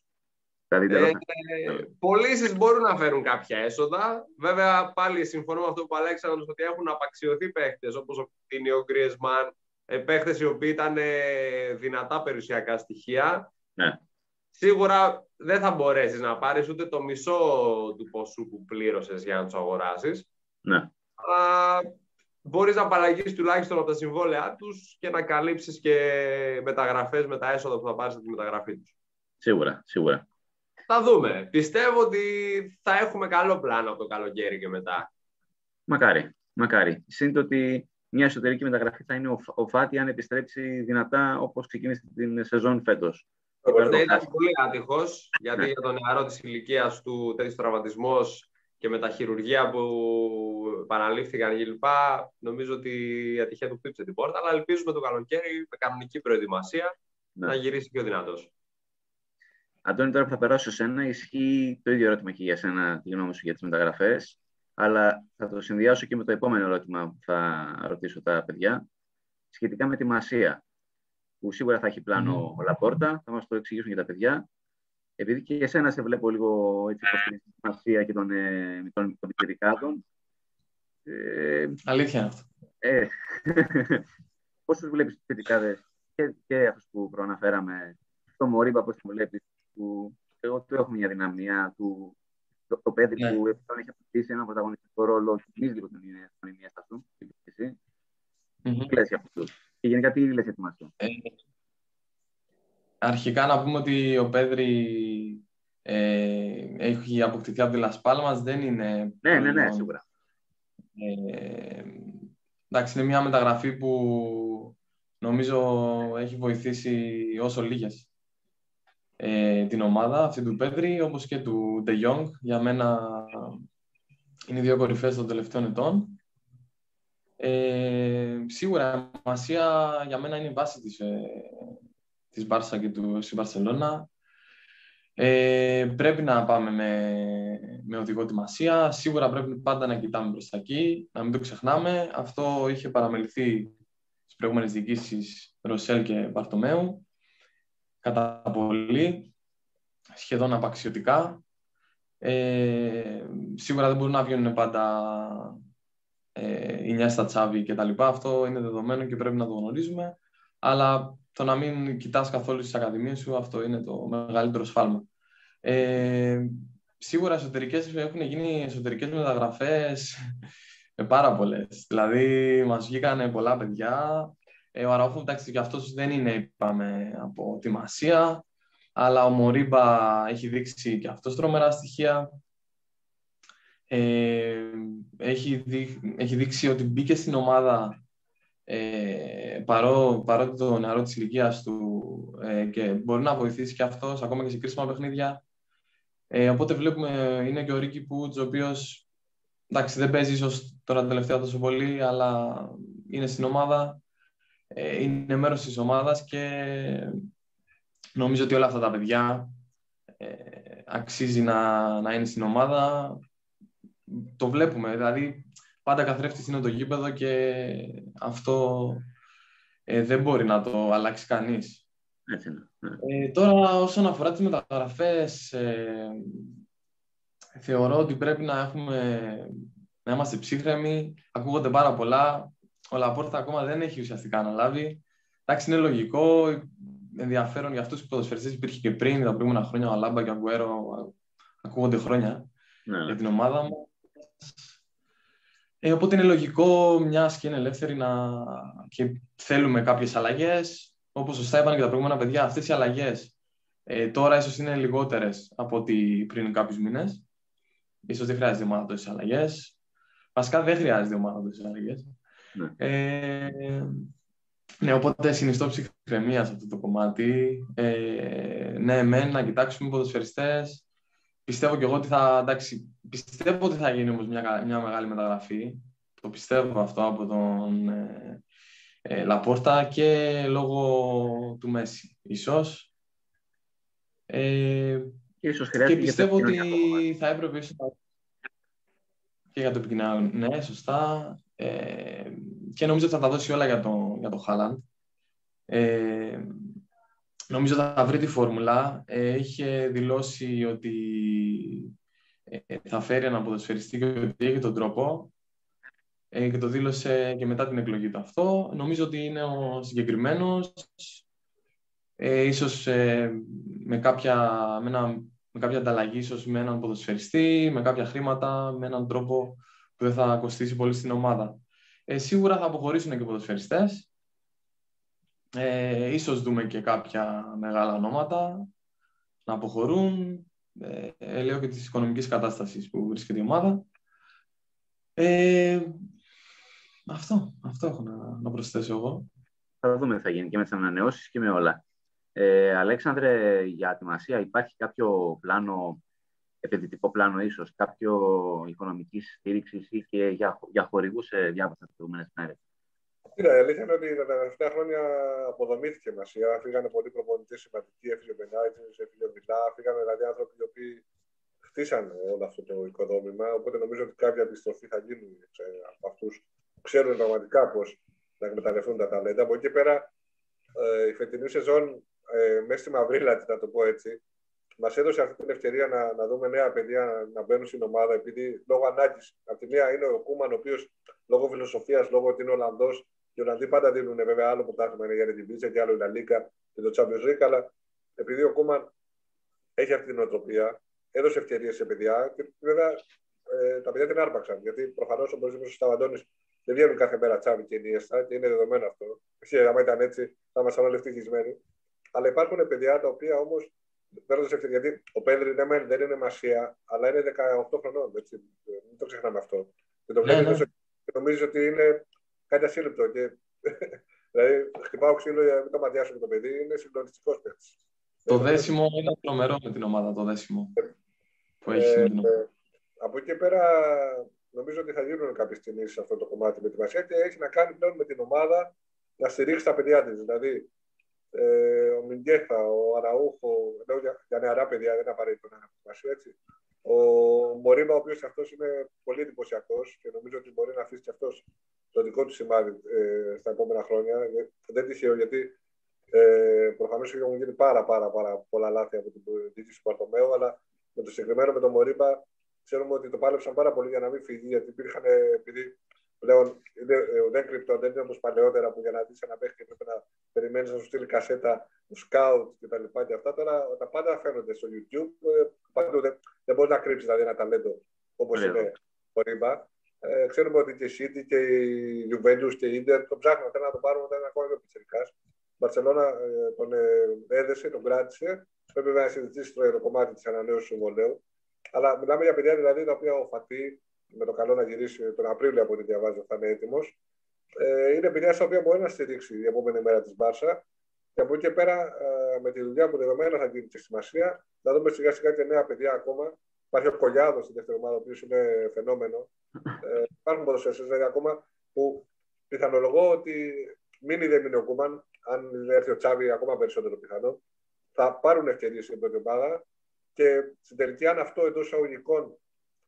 Πωλήσεις μπορούν να φέρουν κάποια έσοδα. Βέβαια, πάλι συμφωνώ με αυτό που Αλέξανδρος, ότι έχουν απαξιωθεί παίχτες όπως ο Κουτίνι, ο Γκριεσμάν, παίχτες οι οποίοι ήταν δυνατά περιουσιακά στοιχεία. Ναι. Σίγουρα δεν θα μπορέσεις να πάρεις ούτε το μισό του ποσού που πλήρωσες για να τους αγοράσεις. Ναι. Αλλά μπορείς να απαλλαγείς τουλάχιστον από τα συμβόλαιά τους και να καλύψεις και μεταγραφές με τα έσοδα που θα πάρεις από τη μεταγραφή τους. Σίγουρα. Θα δούμε. Πιστεύω ότι θα έχουμε καλό πλάνο από το καλοκαίρι και μετά. Μακάρι. Συν ότι μια εσωτερική μεταγραφή θα είναι ο Φάτι αν επιστρέψει δυνατά όπως ξεκίνησε την σεζόν φέτος. Ήταν πολύ άτυχος, γιατί για τον νεαρό της ηλικίας του τέτοιος τραυματισμός και με τα χειρουργία που παραλήφθηκαν κλπ. Νομίζω ότι η ατυχία του χτύπησε την πόρτα, αλλά ελπίζουμε το καλοκαίρι με κανονική προετοιμασία να γυρίσει πιο δυνατός. Αντώνη, τώρα που θα περάσω σε σένα, ισχύει το ίδιο ερώτημα και για σένα, τη γνώμη σου για τις μεταγραφές, αλλά θα το συνδυάσω και με το επόμενο ερώτημα που θα ρωτήσω τα παιδιά, σχετικά με τη Μασία, που σίγουρα θα έχει πλάνο ο Λαπόρτα, θα μας το εξηγήσουν και τα παιδιά. Επειδή και εσένα σε βλέπω λίγο έτσι υποστηρίζει τη Μασία και των πιτσιρικάδων. Αλήθεια είναι αυτό. Πώς τους βλέπεις τους πιτσιρικάδες και αυτούς που προαναφέραμε, το Μωρίμπα, πώς το βλέπεις, που εγώ του έχω μια δυναμία, το παιδί που επιπλέον έχει αποκτήσει ένα πρωταγωνιστικό ρόλο, θυμίζει λίγο την Ινιέστα του, εσύ. Τι λες για αυτούς? Και γενικά τι λες για τη Μασία? Αρχικά να πούμε ότι ο Πέδρη έχει αποκτηθεί από τη Λας Πάλμας, δεν είναι... Ναι, σίγουρα. Εντάξει, είναι μια μεταγραφή που νομίζω έχει βοηθήσει όσο λίγες την ομάδα αυτή του Πέδρη, όπως και του Ντε Γιόνγκ. Για μένα είναι οι δύο κορυφές των τελευταίων ετών. Σίγουρα η Μασία για μένα είναι η βάση της Μπάρσα και στη Μπαρσελόνα. Πρέπει να πάμε με οδηγό τη Μασία. Σίγουρα πρέπει πάντα να κοιτάμε προς τα εκεί, να μην το ξεχνάμε. Αυτό είχε παραμεληθεί στις προηγούμενες διοικήσεις Ροσέλ και Μπαρτομέου κατά πολύ, σχεδόν απαξιωτικά. Σίγουρα δεν μπορούν να βγαίνουν πάντα Ινιέστα, Τσάβη κτλ. Αυτό είναι δεδομένο και πρέπει να το γνωρίζουμε. Αλλά το να μην κοιτάς καθόλου στις ακαδημίες σου, αυτό είναι το μεγαλύτερο σφάλμα. Σίγουρα έχουν γίνει εσωτερικές μεταγραφές πάρα πολλές. Δηλαδή, μας βγήκαν πολλά παιδιά. Ο Αραούχο, εντάξει, και αυτός δεν είναι, είπαμε, από τη Μασία. Αλλά ο Μωρίμπα έχει δείξει και αυτός τρομερά στοιχεία. Έχει δείξει ότι μπήκε στην ομάδα παρότι το νεαρό της ηλικίας του και μπορεί να βοηθήσει και αυτός ακόμα και σε κρίσιμα παιχνίδια. Οπότε βλέπουμε, είναι και ο Ρίκι Πούτς, ο οποίος εντάξει, δεν παίζει ίσως τώρα τελευταία τόσο πολύ, αλλά είναι στην ομάδα, είναι μέρος της ομάδας και νομίζω ότι όλα αυτά τα παιδιά αξίζει να είναι στην ομάδα. Το βλέπουμε, δηλαδή πάντα καθρέφτης είναι το γήπεδο και αυτό δεν μπορεί να το αλλάξει κανείς. Έτσι είναι. Τώρα όσον αφορά τις μεταγραφές, θεωρώ ότι πρέπει να είμαστε ψύχρεμοι. Ακούγονται πάρα πολλά. Ο Λαπόρτα ακόμα δεν έχει ουσιαστικά αναλάβει. Εντάξει, είναι λογικό. ενδιαφέρον για αυτούς τους ποδοσφαιριστές υπήρχε και πριν, τα προηγούμενα χρόνια, ο Αλάμπα και ο Αγκουέρο ακούγονται χρόνια για την ομάδα μου. Οπότε είναι λογικό, μιας και είναι ελεύθερη και θέλουμε κάποιες αλλαγές. Όπως σωστά είπαν και τα προηγούμενα παιδιά, αυτές οι αλλαγές τώρα ίσως είναι λιγότερες από ό,τι πριν κάποιους μήνες. Ίσως δεν χρειάζεται ομάδα τόσες αλλαγές. Βασικά δεν χρειάζεται ομάδα τόσες αλλαγές. Ναι, οπότε συνιστώ ψυχραιμία σε αυτό το κομμάτι. Ναι, να κοιτάξουμε ποδοσφαιριστές. Πιστεύω και εγώ ότι πιστεύω ότι θα γίνει όμως μια μεγάλη μεταγραφή. Το πιστεύω αυτό από τον Λαπόρτα και λόγω του Μέση, ίσως. Και πιστεύω ότι θα έπρεπε και για το επικοινωνία. Ναι, σωστά. Και νομίζω ότι θα τα δώσει όλα για το Χάλαντ. Νομίζω θα βρει τη φόρμουλα. Είχε δηλώσει ότι θα φέρει έναν ποδοσφαιριστή και ότι έχει τον τρόπο. Και το δήλωσε και μετά την εκλογή του αυτό. Νομίζω ότι είναι ο συγκεκριμένος. Ίσως με κάποια ανταλλαγή, ίσως με έναν ποδοσφαιριστή, με κάποια χρήματα, με έναν τρόπο που δεν θα κοστίσει πολύ στην ομάδα. Σίγουρα θα αποχωρήσουν και ποδοσφαιριστές. Ίσως δούμε και κάποια μεγάλα ονόματα να αποχωρούν. Λέω και της οικονομικής κατάστασης που βρίσκεται η ομάδα. Αυτό έχω να προσθέσω εγώ. Θα δούμε τι θα γίνει και με τις ανανεώσεις και με όλα. Αλέξανδρε, για ατιμασία υπάρχει κάποιο πλάνο, επενδυτικό πλάνο ίσως, κάποιο οικονομική στήριξη ή και για χορηγούς διάβασα τις προηγούμενες μέρες? Η αλήθεια είναι ότι τα τελευταία χρόνια αποδομήθηκε η Ασία. Φύγανε πολλοί προπονητές σημαντικοί, έφυγε ο Μπενάιτζης, έφυγε ο Βιλά, φύγανε δηλαδή άνθρωποι οι οποίοι χτίσανε όλο αυτό το οικοδόμημα. Οπότε νομίζω ότι κάποια επιστροφή θα γίνει από αυτούς που ξέρουν πραγματικά πώς να εκμεταλλευτούν τα ταλέντα. Από εκεί και πέρα, η φετινή σεζόν, μέσα στη μαυρίλα, να το πω έτσι, μας έδωσε αυτή την ευκαιρία να δούμε νέα παιδιά να μπαίνουν στην ομάδα, επειδή λόγω ανάγκης. Από τη μία είναι ο Κούμαν, ο οποίος λόγω φιλοσοφίας, λόγω ότι είναι Ολλανδός, οι Ολλανδοί πάντα δίνουν βέβαια άλλο πρωτάθλημα, είναι για την Βίτσα και άλλο η Λα Λίγκα και το Champions League, αλλά επειδή ο Κούμαν έχει αυτή την νοοτροπία, έδωσε ευκαιρίες σε παιδιά και βέβαια τα παιδιά την άρπαξαν. Γιατί προφανώς ο Μπρόζιμος Σταβαντώνης δεν βγαίνουν κάθε μέρα Τσάβη και Ινίεστα και είναι δεδομένο αυτό. Αν ήταν έτσι, θα ήμασταν όλοι ευτυχισμένοι. Αλλά υπάρχουν παιδιά τα οποία όμως παίρνουν ευκαιρίες. Γιατί ο Πέδρη δεν είναι μασία, αλλά είναι 18 χρονών. Έτσι. Μην το ξεχνάμε αυτό. Και το βλέπει και νομίζει ότι είναι κάτι ασύλληπτο. Δηλαδή, χτυπάω ξύλο για να μην το ματιάσω το παιδί, είναι συγκλονιστικός παίκτης. Το δέσιμο είναι τρομερό με την ομάδα, το δέσιμο που έχει με την ομάδα. Από εκεί και πέρα, νομίζω ότι θα γίνουν κάποιες κινήσεις σε αυτό το κομμάτι με τη Μασία και έχει να κάνει πλέον με την ομάδα να στηρίξει τα παιδιά της. Δηλαδή, ο Μιγκέχα, ο Αραούχο, λέω για νεαρά παιδιά, δεν είναι απαραίτητο να είναι Μασία, έτσι. Ο Μωρίμπα, ο οποίος αυτός είναι πολύ εντυπωσιακός και νομίζω ότι μπορεί να αφήσει και αυτός το δικό του σημάδι στα επόμενα χρόνια. Δεν τυχαίο, γιατί προφανώς έχουν γίνει πάρα πολλά λάθη από την διοίκηση του Μπαρτομέου, αλλά με το συγκεκριμένο με τον Μωρίμπα ξέρουμε ότι το πάλεψαν πάρα πολύ για να μην φύγει, γιατί υπήρχαν, επειδή πλέον δεν κρυπτό, δεν είναι όπως παλαιότερα που για να δεις ένα παίχτη πρέπει να περιμένεις να σου στείλει κασέτα, σκάουτ κτλ. Και αυτά τώρα τα πάντα φαίνονται στο YouTube. Παντού δεν μπορεί να κρύψει δηλαδή ένα ταλέντο όπως είναι ο Ρίμπα. Ξέρουμε ότι και η City και η Juventus και η Inter τον ψάχνουν, θέλουν να τον πάρουν, δεν είναι ακόμα με πιτσιρικάς. Η Μπαρσελόνα τον έδεσε, τον κράτησε. Πρέπει να συζητήσει το κομμάτι της ανανέωσης του συμβολαίου. Αλλά μιλάμε για παιδιά δηλαδή τα οποία ο Φατί, με το καλό να γυρίσει τον Απρίλιο από ό,τι διαβάζω, θα είναι έτοιμος. Είναι παιδιά στα οποία μπορεί να στηρίξει η επόμενη μέρα της Μπάρσα. Και από εκεί και πέρα, με τη δουλειά που δεδομένα θα γίνει και σημασία, να δούμε σιγά σιγά και νέα παιδιά ακόμα. Υπάρχει ο Κολιάδος στην δεύτερη ομάδα, ο οποίος είναι φαινόμενο. Υπάρχουν ποδοσφαιριστές δηλαδή ακόμα που πιθανολογώ ότι μείνει δεν μείνει ο Κούμαν, αν έρθει ο Τσάβη ακόμα περισσότερο πιθανό, θα πάρουν ευκαιρίες στην πρώτη ομάδα. Και στην τελική, αν αυτό εντός εισαγωγικών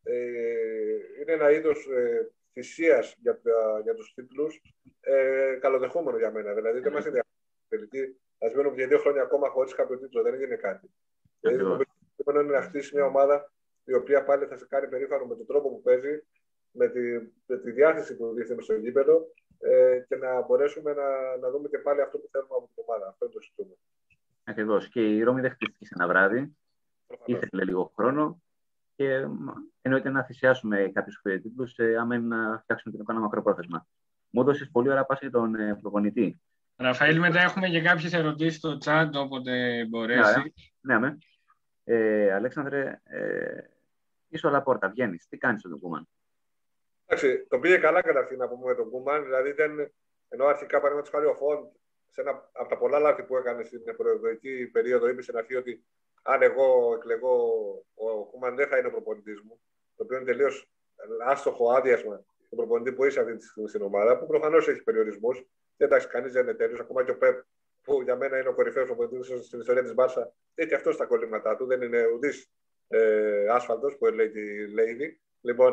είναι ένα είδος θυσίας για τους τίτλους, καλοδεχόμενο για μένα. Δηλαδή δεν μας ενδιαφέρει. Τελική, ας μένουμε για 2 χρόνια ακόμα χωρίς κάποιο τίτλο, δεν έγινε κάτι. Το είναι να χτίσει μια ομάδα η οποία πάλι θα σε κάνει περήφανο με τον τρόπο που παίζει, με τη διάθεση που δείχνει στο γήπεδο και να μπορέσουμε να δούμε και πάλι αυτό που θέλουμε από την ομάδα. Αυτό είναι το ζητούμενο. Ακριβώς. Και η Ρώμη δεν χτίστηκε σε ένα βράδυ. Ήθελε λίγο χρόνο και εννοείται να θυσιάσουμε κάποιους τίτλους άμα είναι να φτιάξουμε την εικόνα μακροπρόθεσμα. Μου έδωσες πολύ ωραία πάσα για τον προπονητή. Ραφαήλ, μετά έχουμε και κάποιες ερωτήσεις στο chat, όποτε μπορέσει. Ναι. Αλέξανδρε, είσαι ο Λαπόρτα, βγαίνεις. Τι κάνεις με τον Κούμαν? Εντάξει, το πήγε καλά καταρχήν να πούμε με τον Κούμαν. Δηλαδή, ενώ αρχικά παραδείγματος χάρη ο Φοντ, σε ένα από τα πολλά λάθη που έκανε στην προεδρική περίοδο, είπε στην αρχή ότι αν εγώ εκλεγώ, ο Κούμαν δεν θα είναι ο προπονητής μου. Το οποίο είναι τελείως άστοχο άδειασμα του προπονητή που είσαι αυτή τη στιγμή στην ομάδα, που προφανώς έχει περιορισμούς. Εντάξει, κανείς δεν είναι τέλειος. Ακόμα και ο Πεπ, που για μένα είναι ο κορυφαίος προπονητής στην ιστορία της Μπάρσα, έχει αυτό στα κολλήματά του. Δεν είναι ουδής άσφαλτος, που λέει τη Λέιδη. Λοιπόν.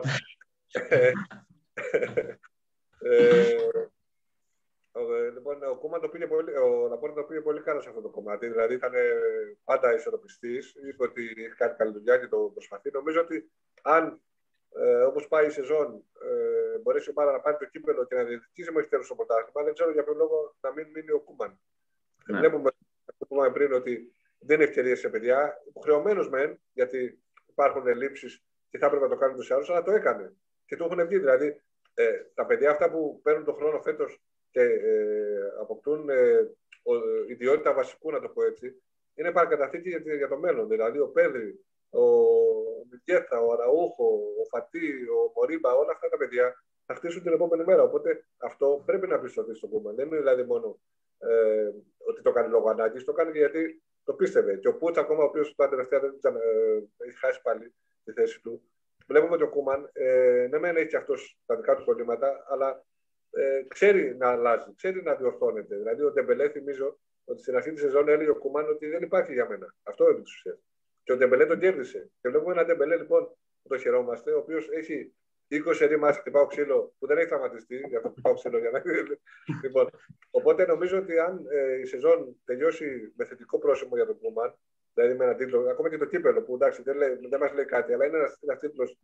Λοιπόν, ο Κούμαν ο Λαπόρτα το πήγε πολύ καλά σε αυτό το κομμάτι. Δηλαδή ήταν πάντα ισορροπιστής. Είπε ότι έχει κάνει καλή δουλειά και το προσπαθεί. Νομίζω ότι αν όπως πάει η σεζόν μπορέσει η ομάδα να πάρει το κύπελλο και να διεκδικήσει μέχρι τέλος το πρωτάθλημα, δεν ξέρω για ποιο λόγο να μην μείνει ο Κούμαν. Ναι. Βλέπουμε αυτό που είπαμε πριν ότι δεν είναι ευκαιρίες σε παιδιά. Υποχρεωμένος μεν, γιατί υπάρχουν ελλείψεις και θα έπρεπε να το κάνει τους άλλους, αλλά το έκανε. Και του έχουν βγει. Δηλαδή τα παιδιά αυτά που παίρνουν τον χρόνο φέτος και αποκτούν ιδιότητα βασικού, να το πω έτσι, είναι παρακαταθήκη για το μέλλον. Δηλαδή ο Πέδρη, ο Μικέθα, ο Αραούχο, ο Φατί, ο Μορίμπα, όλα αυτά τα παιδιά θα χτίσουν την επόμενη μέρα. Οπότε αυτό πρέπει να πιστωθεί στον Κούμαν. Δεν είναι δηλαδή μόνο ότι το κάνει λόγω ανάγκης, το κάνει και γιατί το πίστευε. Και ο Πούτς, ακόμα, ο οποίος τα τελευταία δεν έχει χάσει πάλι τη θέση του. Βλέπουμε ότι ο Κούμαν, ναι, μεν έχει και αυτός τα δικά του προβλήματα, αλλά ξέρει να αλλάζει, ξέρει να διορθώνεται. Δηλαδή, ο Ντεμπελέ, θυμίζω ότι στην αρχή τη σεζόν έλεγε ο Κούμαν ότι δεν υπάρχει για μένα. Αυτό είναι τη ουσία. Και ο Ντεμπελέ τον κέρδισε. Και βλέπουμε έναν Ντεμπελέ, λοιπόν, που το χαιρόμαστε, ο οποίος έχει 20 ρήμας χτυπάω ξύλο, που δεν έχει τραυματιστεί, για αυτό χτυπάω ξύλο. Λοιπόν, οπότε νομίζω ότι αν η σεζόν τελειώσει με θετικό πρόσημο για τον Κούμαν, δηλαδή με έναν τίτλο, ακόμα και το κύπελλο, που εντάξει δεν μας λέει κάτι, αλλά είναι ένας τίτλος.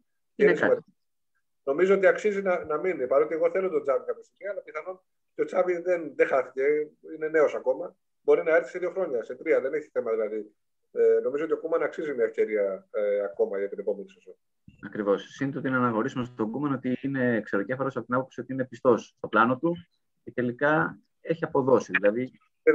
Νομίζω ότι αξίζει να μείνει. Παρότι εγώ θέλω τον Τσάβη κάποια στιγμή, αλλά πιθανόν και ο Τσάβη δεν χάθηκε, είναι νέος ακόμα. Μπορεί να έρθει σε 2 χρόνια, σε 3, δεν έχει θέμα δηλαδή. Νομίζω ότι ο Κούμαν αξίζει μια ευκαιρία ακόμα για την επόμενη σεζόν. Ακριβώς. Σύντομα ότι να αναγνωρίσουμε στον Κούμαν ότι είναι ξεροκέφαλος από την άποψη ότι είναι πιστός στο πλάνο του και τελικά έχει αποδώσει. Δηλαδή.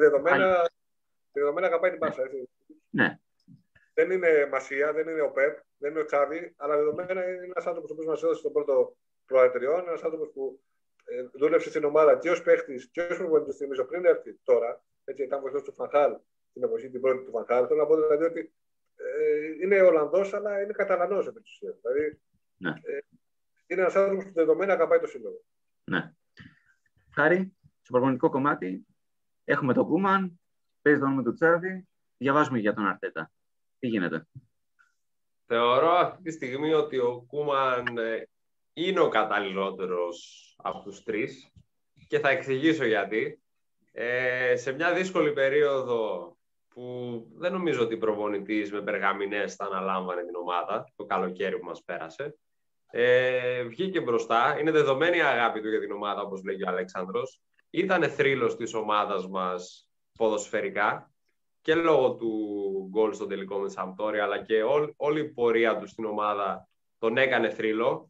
Δεδομένα αγαπάει την Μπάρσα. Ναι. Δεν είναι Μασία, δεν είναι ο Πεπ, δεν είναι ο Τσάβη, αλλά δεδομένα είναι ένας άνθρωπος που μας έδωσε τον πρώτο προεδριών, ένας άνθρωπος που δούλεψε στην ομάδα και ως παίχτης και ως προπονητής, θυμίζω, πριν έρθει τώρα. Έτσι, ήταν βοηθός του Φανχάλ την εποχή την πρώτη του Φανχάλ. Θέλω να πω δηλαδή ότι είναι Ολλανδός, αλλά είναι Καταλανός επί της ουσίας. Δηλαδή ναι. Είναι ένας άνθρωπος που δεδομένα αγαπάει το σύλλογο. Ναι. Χάρη, στο προπονητικό κομμάτι έχουμε τον Κούμαν, παίζει το όνομα του Τσάβη, διαβάζουμε για τον Αρτέτα. Τι γίνεται? Θεωρώ αυτή τη στιγμή ότι ο Κούμαν είναι ο καταλληλότερος από τους 3 και θα εξηγήσω γιατί. Σε μια δύσκολη περίοδο που δεν νομίζω ότι προπονητής με περγαμηνές θα αναλάμβανε την ομάδα, το καλοκαίρι που μας πέρασε, βγήκε μπροστά. Είναι δεδομένη η αγάπη του για την ομάδα, όπως λέγει ο Αλέξανδρος. Ήταν θρύλος της ομάδας μας ποδοσφαιρικά και λόγω του γκολ στο τελικό με τη Σαμπτόρια, αλλά και όλη η πορεία του στην ομάδα τον έκανε θρύλο.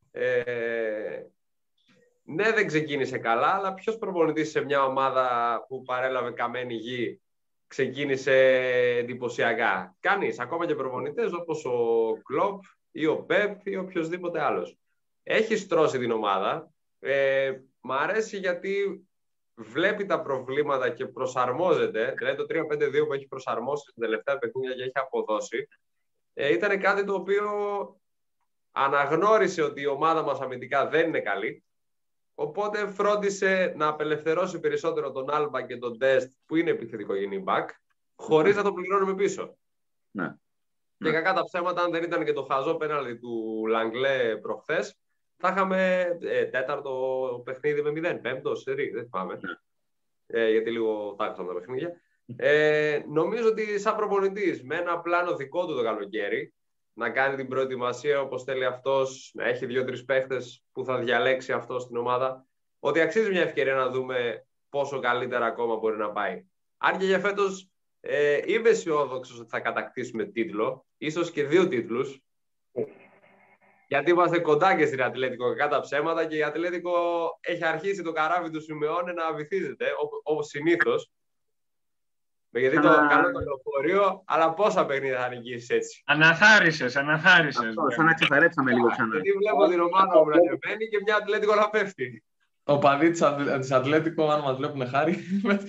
Ναι, δεν ξεκίνησε καλά, αλλά ποιος προπονητής σε μια ομάδα που παρέλαβε καμένη γη ξεκίνησε εντυπωσιακά? Κανείς, ακόμα και προπονητές όπως ο Κλοπ ή ο Πεπ ή οποιοδήποτε άλλος. Έχει στρώσει την ομάδα. Μ' αρέσει γιατί βλέπει τα προβλήματα και προσαρμόζεται. Δηλαδή το 3-5-2 που έχει προσαρμόσει στην τελευταία παιχνίδια και έχει αποδώσει, ήταν κάτι το οποίο αναγνώρισε ότι η ομάδα μας αμυντικά δεν είναι καλή. Οπότε φρόντισε να απελευθερώσει περισσότερο τον Άλμπα και τον Ντεστ, που είναι επιθετικογενή μπακ, χωρίς να το πληρώνουμε πίσω. Ναι. Και κακά τα ψέματα, αν δεν ήταν και το χαζό πέναλτι του Λαγκλέ προχθές, θα είχαμε 4ο παιχνίδι με 0, 5ο σερί, δεν θυμάμαι. Γιατί λίγο τάξαμε τα παιχνίδια. Νομίζω ότι σαν προπονητής, με ένα πλάνο δικό του το καλοκαίρι, να κάνει την προετοιμασία όπως θέλει αυτός, να έχει 2-3 παίχτες που θα διαλέξει αυτό στην ομάδα, ότι αξίζει μια ευκαιρία να δούμε πόσο καλύτερα ακόμα μπορεί να πάει. Αν και για φέτος Είμαι αισιόδοξος ότι θα κατακτήσουμε τίτλο, ίσως και 2 τίτλους. Γιατί είμαστε κοντά και στην Ατλέτικο, κατά τα ψέματα, και η Ατλέτικο έχει αρχίσει το καράβι του Σιμεώνε να βυθίζεται, όπως συνήθως. Γιατί το καλό το λεωφορείο, αλλά πόσα παιχνίδια θα νικήσεις έτσι. Αναθάρισες. Σαν να ξεθαρέψαμε λίγο ξανά. Γιατί βλέπω την ομάδα μου να ανεβαίνει και μια Ατλέτικο να πέφτει. Ο παδί της Ατλέτικο, αν μας βλέπουν χάρη,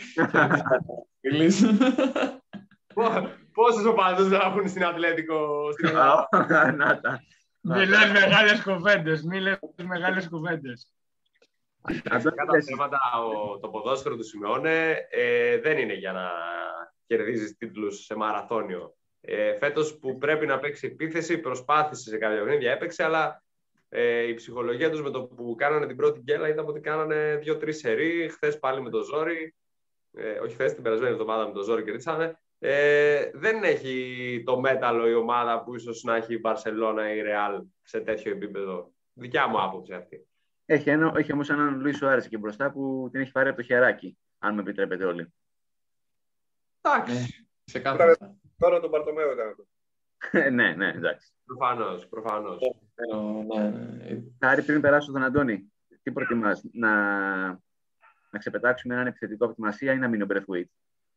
Πόσους οπαδούς δεν έχουν στην Ατλέτικο στην Ελλάδα. Μη λες μεγάλες κουβέντες. Κατά θέματα, το ποδόσφαιρο του Σιμεώνε δεν είναι για να κερδίζεις τίτλους σε μαραθώνιο. Φέτος που πρέπει να παίξει επίθεση, προσπάθησε σε κάποια παιχνίδια, έπαιξε, αλλά η ψυχολογία τους με το που κάνανε την πρώτη γκέλα ήταν ότι κάνανε 2-3 σερί. Χθες πάλι με το ζόρι, όχι χθες, την περασμένη εβδομάδα με το ζόρι κερδίσανε. Δεν έχει το μέταλλο η ομάδα που ίσως να έχει η Μπαρσελόνα ή η Ρεάλ σε τέτοιο επίπεδο. Δικιά μου άποψη αυτή. Έχει όμως έναν Λουίς Σουάρες εκεί μπροστά που την έχει πάρει από το χεράκι, αν με επιτρέπετε όλοι. Εντάξει. Σε κάθε. Τώρα τον Μπαρτομέο ήταν αυτό. Ναι, εντάξει. Προφανώς. Χάρη, πριν περάσω τον Αντώνη, τι προτιμάς, να ξεπετάξουμε έναν επιθετικό από τη Μασία ή να μείνει ο Μπρεθουίτ?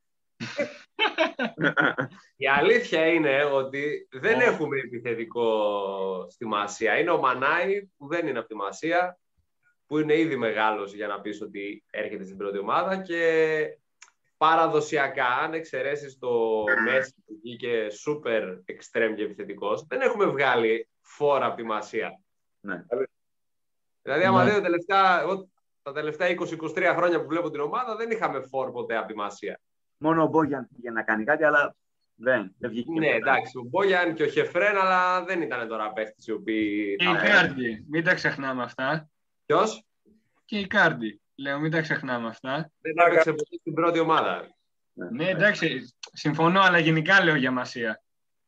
Η αλήθεια είναι ότι δεν έχουμε επιθετικό στη Μασία. Είναι ο Μανάη που δεν είναι από τη Μασία, που είναι ήδη μεγάλος για να πεις ότι έρχεται στην πρώτη ομάδα, και παραδοσιακά, αν εξαιρέσεις το Μέση που βγήκε super extreme και επιθετικός, δεν έχουμε βγάλει φόρα από τη Μασία. Ναι. Δηλαδή, άμα δείτε τα τελευταία 20-23 χρόνια που βλέπω την ομάδα, δεν είχαμε φόρ ποτέ από τη Μασία. Μόνο ο Μπόγιαν πήγε να κάνει κάτι, αλλά δεν βγήκε. Ναι, εντάξει, ο Μπόγιαν και ο Χεφρέν, αλλά δεν ήταν τώρα παίχτες οι οποίοι. Και η Κάρντι, μην τα ξεχνάμε αυτά. Ποιος? Και η Κάρντι, λέω, μην τα ξεχνάμε αυτά. Δεν έπαιξε ποτέ στην πρώτη ομάδα. Ναι, εντάξει, συμφωνώ, αλλά γενικά λέω για Μασία.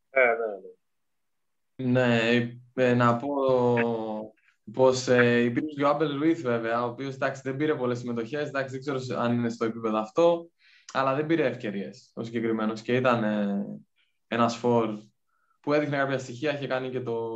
Ναι, να πω πως υπήρχε και ο Άμπελ Ρουίθ, βέβαια, ο οποίος δεν πήρε πολλές συμμετοχές, δεν ξέρω αν είναι στο επίπεδο αυτό, αλλά δεν πήρε ευκαιρίες ο συγκεκριμένος και ήταν ένας φορ που έδειχνε κάποια στοιχεία, είχε κάνει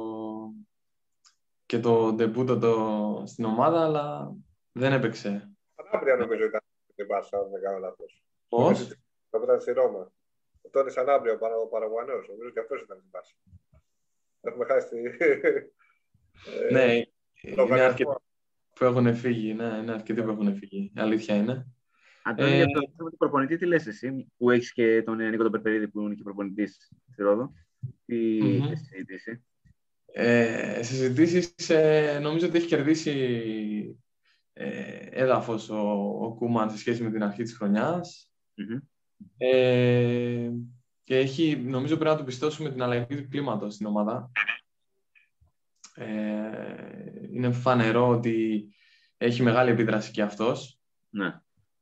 και το ντεμπούτο στην ομάδα, αλλά δεν έπαιξε. Ανάπρια νομίζω ήταν την Μπάρσα, αν δεν κάνω λάθος. Πώς? Το ήταν στη Ρώμα. Ο Τόνις Ανάπρια, ο Παραγουανός, νομίζω και αυτός ήταν στην Μπάρσα. Έχουμε χάσει τη... Ναι, είναι αρκετοί που έχουν φύγει. Ναι, είναι αρκετοί που έχουν φύγει. Αλήθεια είναι. Αντώνη, για τον προπονητή, τι λες εσύ, που έχεις και τον Νίκο τον Περπερίδη που είναι και προπονητής στη Ρόδο? Τι συζητήσει? Συζητήσεις, νομίζω ότι έχει κερδίσει έδαφος ο Κούμαν σε σχέση με την αρχή της χρονιάς. Και έχει, νομίζω πρέπει να του πιστώσουμε την αλλαγή του κλίματος στην ομάδα. Είναι φανερό ότι έχει μεγάλη επίδραση και αυτός. Ναι.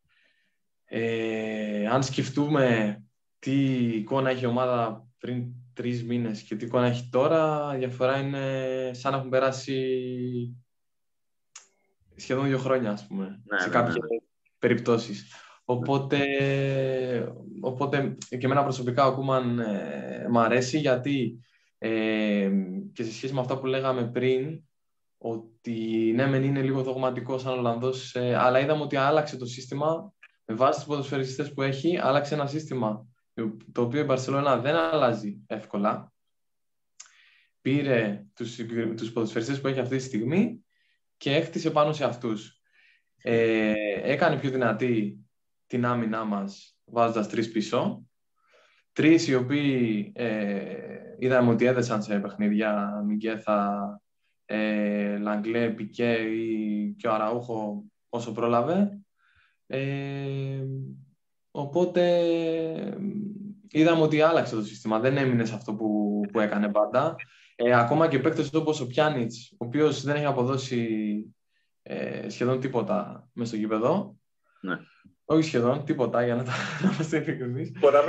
Αν σκεφτούμε τι εικόνα έχει η ομάδα πριν 3 μήνες και τι εικόνα έχει τώρα, η διαφορά είναι σαν να έχουν περάσει σχεδόν 2 χρόνια, ας πούμε, σε κάποιες περιπτώσεις. Οπότε και εμένα προσωπικά ο Κούμαν μ' αρέσει, γιατί και σε σχέση με αυτά που λέγαμε πριν, ότι ναι μεν είναι λίγο δογματικό σαν Ολλανδός, αλλά είδαμε ότι άλλαξε το σύστημα με βάση τους ποδοσφαιριστές που έχει. Άλλαξε ένα σύστημα το οποίο η Μπαρσελόνα δεν αλλάζει εύκολα. Πήρε τους ποδοσφαιριστές που έχει αυτή τη στιγμή και έκτισε πάνω σε αυτούς. Έκανε πιο δυνατή την άμυνά μας βάζοντας 3 πίσω. 3 οι οποίοι είδαμε ότι έδεσαν σε παιχνίδια, Μιγκέθα, Λαγκλέ, Πικέ και ο Αραούχο όσο πρόλαβε. Οπότε είδαμε ότι άλλαξε το σύστημα, δεν έμεινε σε αυτό που έκανε πάντα. Ακόμα και παίκτες όπως ο Πιάνιτς, ο οποίος δεν έχει αποδώσει σχεδόν τίποτα μες στο γήπεδο. Ναι. Όχι σχεδόν τίποτα, για να είμαστε ειλικρινείς.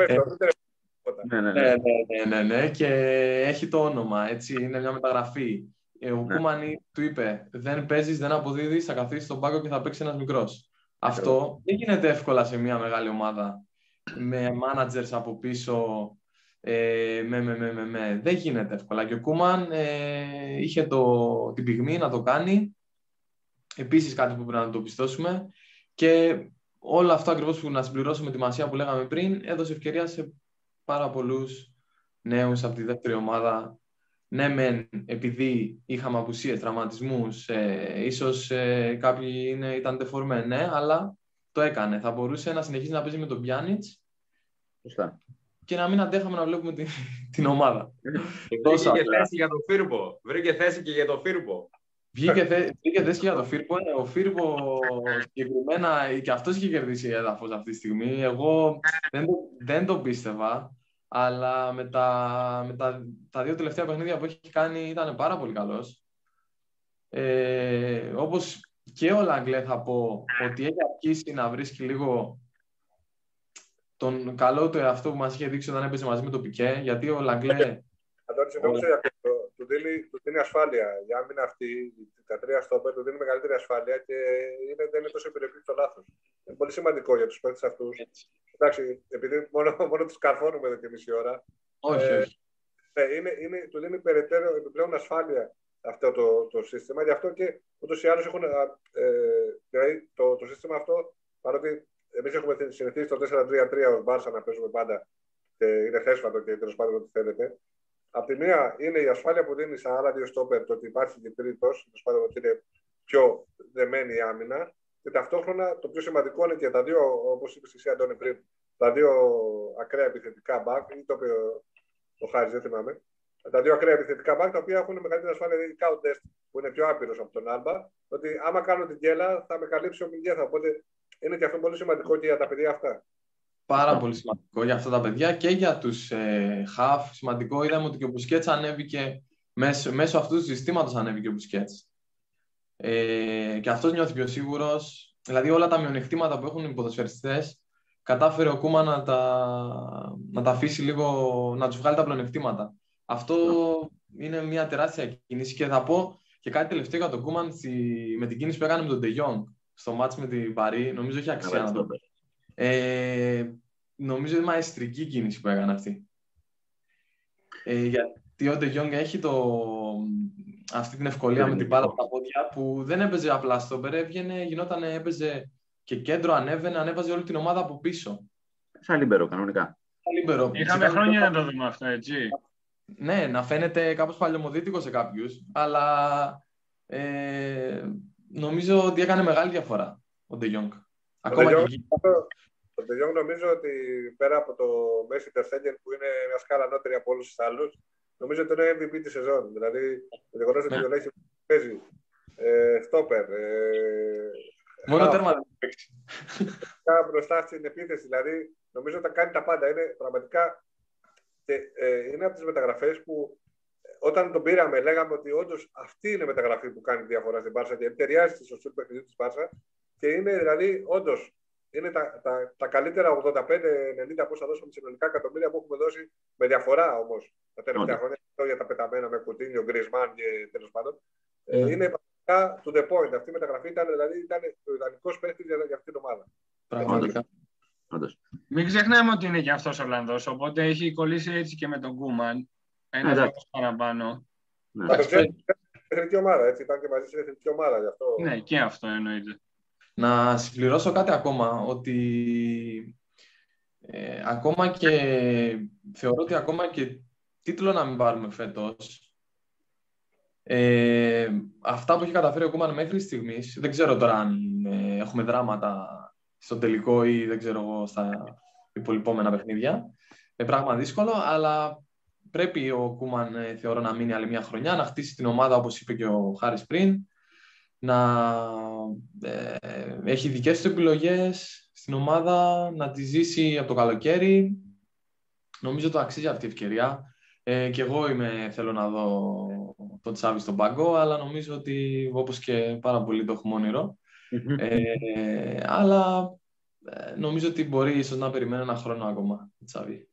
Ναι, και έχει το όνομα, έτσι, είναι μια μεταγραφή. Ο Κούμανι του είπε, δεν παίζεις, δεν αποδίδεις, θα καθίσεις στον πάγκο και θα παίξει ένας μικρός. Αυτό δεν γίνεται εύκολα σε μια μεγάλη ομάδα με managers από πίσω, δεν γίνεται εύκολα. Και ο Κούμαν είχε την πυγμή να το κάνει. Επίσης κάτι που πρέπει να το πιστώσουμε. Και όλο αυτό ακριβώς που να συμπληρώσουμε τη μασία που λέγαμε πριν, έδωσε ευκαιρία σε πάρα πολλούς νέους από τη δεύτερη ομάδα. Ναι, μεν, επειδή είχαμε απουσίες, τραυματισμούς, ίσως κάποιοι ήταν τεφορμέ, ναι, αλλά το έκανε. Θα μπορούσε να συνεχίσει να παίζει με τον Πιάνιτς και να μην αντέχαμε να βλέπουμε την ομάδα. Βρήκε θέση για τον Φίρμπο. Βρήκε θέση και για τον Φίρμπο. Βγήκε θέση και για τον Φίρμπο. Ο Φίρμπο συγκεκριμένα και αυτός είχε κερδίσει έδαφος αυτή τη στιγμή. Εγώ δεν το πίστευα. Αλλά με τα δύο τελευταία παιχνίδια που έχει κάνει ήταν πάρα πολύ καλός. Όπως και ο Λαγκλέ θα πω ότι έχει αρχίσει να βρίσκει λίγο τον καλό του εαυτό που μας είχε δείξει όταν έπαιζε μαζί με το Πικέ. Γιατί ο Λαγκλέ... Του δίνει ασφάλεια. Η άμυνα αυτή, τα τρία στόπερ, του δίνει μεγαλύτερη ασφάλεια και δεν είναι τόσο επιρρεπή στο λάθος. Είναι πολύ σημαντικό για τους παίκτες αυτούς. Εντάξει, επειδή μόνο τους καρφώνουμε εδώ και μισή ώρα. Όχι. Του δίνει περαιτέρω επιπλέον ασφάλεια αυτό το σύστημα. Γι' αυτό και ούτως ή άλλως έχουν. Δηλαδή το σύστημα αυτό, παρότι εμείς έχουμε συνηθίσει το 4-3-3 ως Μπάρσα να παίζουμε πάντα και είναι θέσφατο και τέλος πάντων ό,τι θέλετε. Απ' τη μία είναι η ασφάλεια που δίνει στα άλλα δύο στόπερ, το ότι υπάρχει και τρίτος, τέλος πάντων ότι είναι πιο δεμένη η άμυνα. Και ταυτόχρονα το πιο σημαντικό είναι και τα δύο, όπως είπες εσύ, Αντώνη, πριν, τα δύο ακραία επιθετικά μπακ, ή το οποίο ο Χάρης, δεν θυμάμαι. Τα δύο ακραία επιθετικά μπακ, τα οποία έχουν μεγαλύτερη ασφάλεια, ειδικά ο Ντεστ, που είναι πιο άπειρος από τον Άλμπα, ότι άμα κάνω την γκέλα θα με καλύψει ο Μιγέθα. Οπότε είναι και αυτό πολύ σημαντικό και για τα παιδιά αυτά. Πάρα πολύ σημαντικό για αυτά τα παιδιά και για τους χαφ. Σημαντικό είδαμε ότι και ο Μπουσκέτς ανέβηκε μέσω αυτού του συστήματος ανέβηκε ο Μπουσκέτς. Και αυτός νιώθει πιο σίγουρος. Δηλαδή όλα τα μειονεκτήματα που έχουν οι ποδοσφαιριστές κατάφερε ο Κούμα να τα αφήσει λίγο, να τους βγάλει τα πλεονεκτήματα. Αυτό είναι μια τεράστια κίνηση και θα πω και κάτι τελευταίο για τον Κούμαν με την κίνηση που έκανε με τον De Jong στο μάτς με την Παρί. Νομίζω έχει αξία να το πει. Νομίζω είναι μαεστρική κίνηση που έκανε αυτή. Γιατί ο De Jong έχει αυτή την ευκολία με την μπάλα από τα πόδια που δεν έπαιζε απλά στο έβγαινε, έπαιζε και κέντρο, ανέβαζε όλη την ομάδα από πίσω. Σαν λίμπερο, κανονικά. Είχαμε χρόνια να το δούμε αυτό, έτσι. Ναι, να φαίνεται κάπως παλαιομοδίτικο σε κάποιους, αλλά νομίζω ότι έκανε μεγάλη διαφορά ο De Jong. Ακόμα και εκεί. Το De Jong νομίζω ότι πέρα από το Messi Ter Stegen που είναι μια σκάλα ανώτερη από όλους τους άλλους, νομίζω ότι είναι MVP της σεζόν. Δηλαδή, το γεγονός ότι τον έχει παίζει στόπερ. Μόνο τέρμα δεν παίξει. Μπροστά στην επίθεση, δηλαδή, νομίζω ότι τα κάνει τα πάντα. Είναι πραγματικά. Και είναι από τις μεταγραφές που όταν τον πήραμε, λέγαμε ότι όντως αυτή είναι η μεταγραφή που κάνει διαφορά στην Μπάρσα και ταιριάζει στη σωστή παιχνίδι της Μπάρσα. Και είναι δηλαδή, όντως, είναι τα καλύτερα 85-90 πόσα δώσαμε συνολικά εκατομμύρια που έχουμε δώσει με διαφορά όμως τα τελευταία χρόνια. Για τα πεταμένα με Κουτίνιο, Γκρισμάν και τέλος πάντων. Είναι πραγματικά to the point. Αυτή η μεταγραφή ήταν ο ιδανικός παίκτης για αυτή την ομάδα. Πραγματικά. Μην ξεχνάμε ότι είναι και αυτός Ολλανδός, οπότε έχει κολλήσει έτσι και με τον Κούμαν. Ένα δρόμος παραπάνω. Εθνική ομάδα, έτσι. Ήταν και μαζί στην εθνική ομάδα γι' αυτό. Ναι, και αυτό εννοείται. Να συμπληρώσω κάτι ακόμα, ότι ακόμα και θεωρώ ότι ακόμα και τίτλο να μην πάρουμε φέτος, αυτά που έχει καταφέρει ο Κούμαν μέχρι στιγμής, δεν ξέρω τώρα αν έχουμε δράματα στο τελικό ή δεν ξέρω εγώ στα υπολοιπόμενα παιχνίδια, πράγμα δύσκολο, αλλά πρέπει ο Κούμαν θεωρώ να μείνει άλλη μια χρονιά, να χτίσει την ομάδα όπως είπε και ο Χάρης πριν, να έχει δικές του επιλογές στην ομάδα, να τη ζήσει από το καλοκαίρι. Νομίζω το αξίζει αυτή η ευκαιρία. Και εγώ θέλω να δω τον Τσάβη στον πάγκο, αλλά νομίζω ότι όπως και πάρα πολύ το έχουμε όνειρο. Αλλά νομίζω ότι μπορεί ίσως να περιμένει ένα χρόνο ακόμα τον Τσάβη.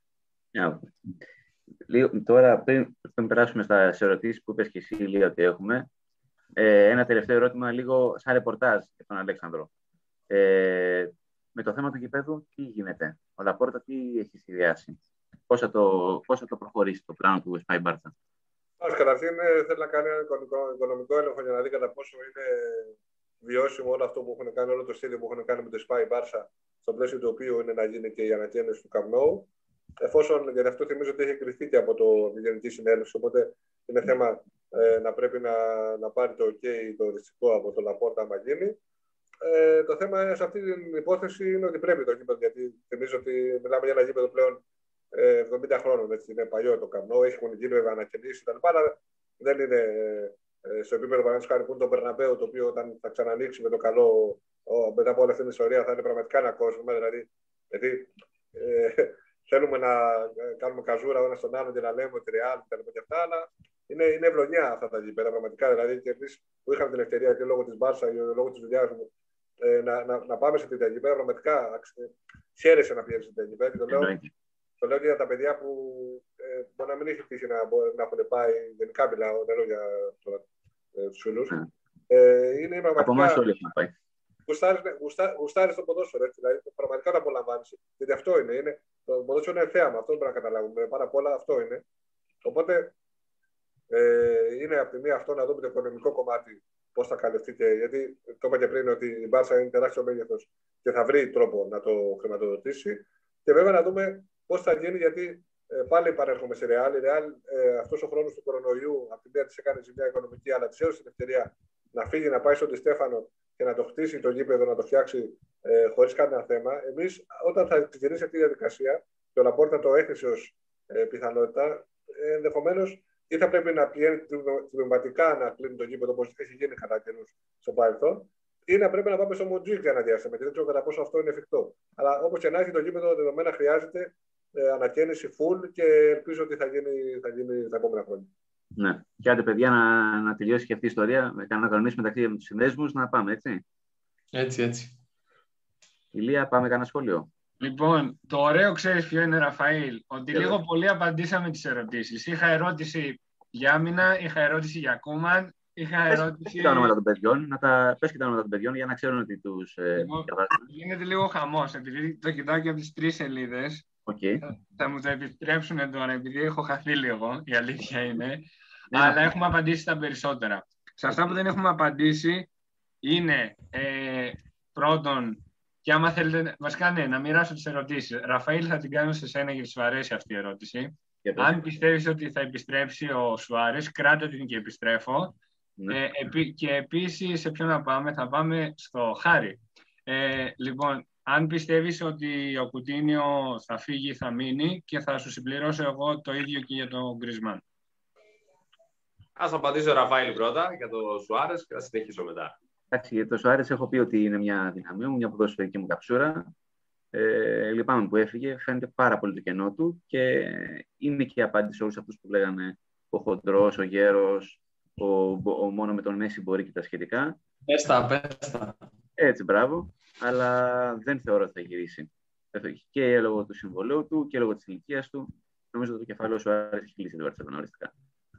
Τώρα, πριν περάσουμε στις ερωτήσεις που είπες και εσύ, Ηλία, ότι έχουμε, ένα τελευταίο ερώτημα, λίγο σαν ρεπορτάζ για τον Αλέξανδρο. με το θέμα του γηπέδου, τι γίνεται? Ο Λαπόρτα τι έχει σχεδιάσει? Πώς θα το προχωρήσει το πλάνο του Espai Barça? Καταρχήν θέλει να κάνει ένα οικονομικό έλεγχο για να δει κατά πόσο είναι βιώσιμο όλο αυτό που έχουν κάνει, όλο το σχέδιο που έχουν κάνει με το Espai Barça, στο πλαίσιο του οποίου είναι να γίνει και η ανακαίνιση του Camp Nou. Εφόσον, γιατί αυτό θυμίζω ότι έχει κριθεί και από τη Γενική Συνέλευση, οπότε είναι θέμα να πρέπει να πάρει το OK το οριστικό από το Λαπόρτα άμα γίνει. Το θέμα σε αυτή την υπόθεση είναι ότι πρέπει το γήπεδο, γιατί θυμίζω ότι μιλάμε για ένα γήπεδο πλέον 70 χρόνων, έτσι, είναι παλιό το Camp Nou, έχουν γίνει βέβαια ανακαινήσεις κτλ. Αλλά δεν είναι στο επίπεδο παραδείγματος χάρη που είναι το Μπερναμπέου, το οποίο όταν θα ξανανοίξει με το καλό, μετά από όλη αυτή την ιστορία, θα είναι πραγματικά ένα κόσμο. Δηλαδή θέλουμε να κάνουμε καζούρα ο ένας στον άλλον και να λέμε ότι Real και αυτά, αλλά είναι ευλογιά αυτά τα γήπεδα πραγματικά. Δηλαδή και εμείς που είχαμε την ευκαιρία και λόγω της Μπάρσα ή λόγω της δουλειάς μου να πάμε σε τέτοια γήπεδα, πραγματικά χαίρεσαι να πηγαίνεις σε τέτοια γήπεδα. Το λέω και για τα παιδιά που μπορεί να μην έχει τύχει να έχουν πάει. Γενικά μιλάω, δεν λέω για τους φίλους. Είναι πραγματικά. Από εμάς όλοι έχουν πάει. Γουστάρεις το ποδόσφαιρο, έτσι, δηλαδή πραγματικά το απολαμβάνεις. Γιατί αυτό είναι. Το ποδόσφαιρο είναι θέαμα, αυτό πρέπει να καταλάβουμε. Πάρα πολλά αυτό είναι. Οπότε είναι από τη μία αυτό να δούμε το οικονομικό κομμάτι πώς θα καλυφθεί. Γιατί το είπα και πριν ότι η Μπάρσα είναι τεράστιο μέγεθος και θα βρει τρόπο να το χρηματοδοτήσει. Και βέβαια να δούμε πώς θα γίνει, γιατί πάλι παρέρχομαι σε Real. Η Real αυτός ο χρόνος του κορονοϊού, από τη μία της έκανε ζημιά οικονομική, αλλά της έδωσε την ευκαιρία να φύγει, να πάει στον Ντι Στέφανο και να το χτίσει το γήπεδο, να το φτιάξει χωρίς κανένα θέμα. Εμείς, όταν θα ξεκινήσει αυτή η διαδικασία, και ο Λαπόρτα το έθεσε ως πιθανότητα, ενδεχομένως ή θα πρέπει να πηγαίνει τμηματικά να κλείνει το γήπεδο, όπως έχει γίνει κατά καιρούς στο παρελθόν, ή να πρέπει να πάμε στο Μοντζίκ για ένα διάστημα. Και δεν ξέρω κατά πόσο αυτό είναι εφικτό. Αλλά όπως και να έχει, το γήπεδο δεδομένα χρειάζεται ανακαίνιση full και ελπίζω ότι θα γίνει τα επόμενα χρόνια. Ναι. Και άντε, παιδιά, να τελειώσει και αυτή η ιστορία. Με κανένα κανονίσει μεταξύ με τους συνδέσμους να πάμε, έτσι. Έτσι. Ηλία, πάμε κανένα σχόλιο. Λοιπόν, το ωραίο ξέρεις ποιο είναι, Ραφαήλ, ότι λίγο πολύ απαντήσαμε τις ερωτήσεις. Είχα ερώτηση για Άμυνα, είχα ερώτηση για Κούμαν, είχα ερώτηση. Πες και τα ονόματα των παιδιών, πες και τα ονόματα των παιδιών για να ξέρουν ότι τους διαβάζουν. Γίνεται λίγο χαμός, επειδή το κοιτάω και από τις 3 σελίδες. Okay. Θα μου το επιτρέψουν τώρα, επειδή έχω χαθεί λίγο, η αλήθεια είναι. Αλλά έχουμε απαντήσει τα περισσότερα. Σε αυτά που δεν έχουμε απαντήσει είναι πρώτον, και άμα θέλετε, βασικά να μοιράσω τις ερωτήσεις. Ραφαήλ, θα την κάνω σε σένα γιατί σου αρέσει αυτή η ερώτηση. Αν πιστεύεις ότι θα επιστρέψει ο Σουάρες, κράτα την και επιστρέφω. Ναι. Και επίσης, σε ποιον να πάμε, θα πάμε στο Χάρη. Λοιπόν, αν πιστεύεις ότι ο Κουτίνιο θα φύγει, θα μείνει, και θα σου συμπληρώσω εγώ το ίδιο και για τον Γκρισμάν. Ας απαντήσω ο Ραφαήλ πρώτα για το Σουάρες και θα συνεχίσω μετά. Εντάξει, για το Σουάρες έχω πει ότι είναι μια δυναμία μου, μια ποδοσφαιρική μου καψούρα. Λυπάμαι που έφυγε, φαίνεται πάρα πολύ το κενό του και είναι και η απάντηση σε όλους αυτούς που λέγανε ο χοντρός, ο γέρος, ο μόνο με τον Μέση μπορεί και τα σχετικά. Πέστα. Έτσι, μπράβο. Αλλά δεν θεωρώ ότι θα γυρίσει. Και λόγω του συμβολέου του και λόγω της ηλικίας του. Νομίζω ότι το κεφάλαιο σου άρεσε κλείσει την Βαρσελόνα οριστικά.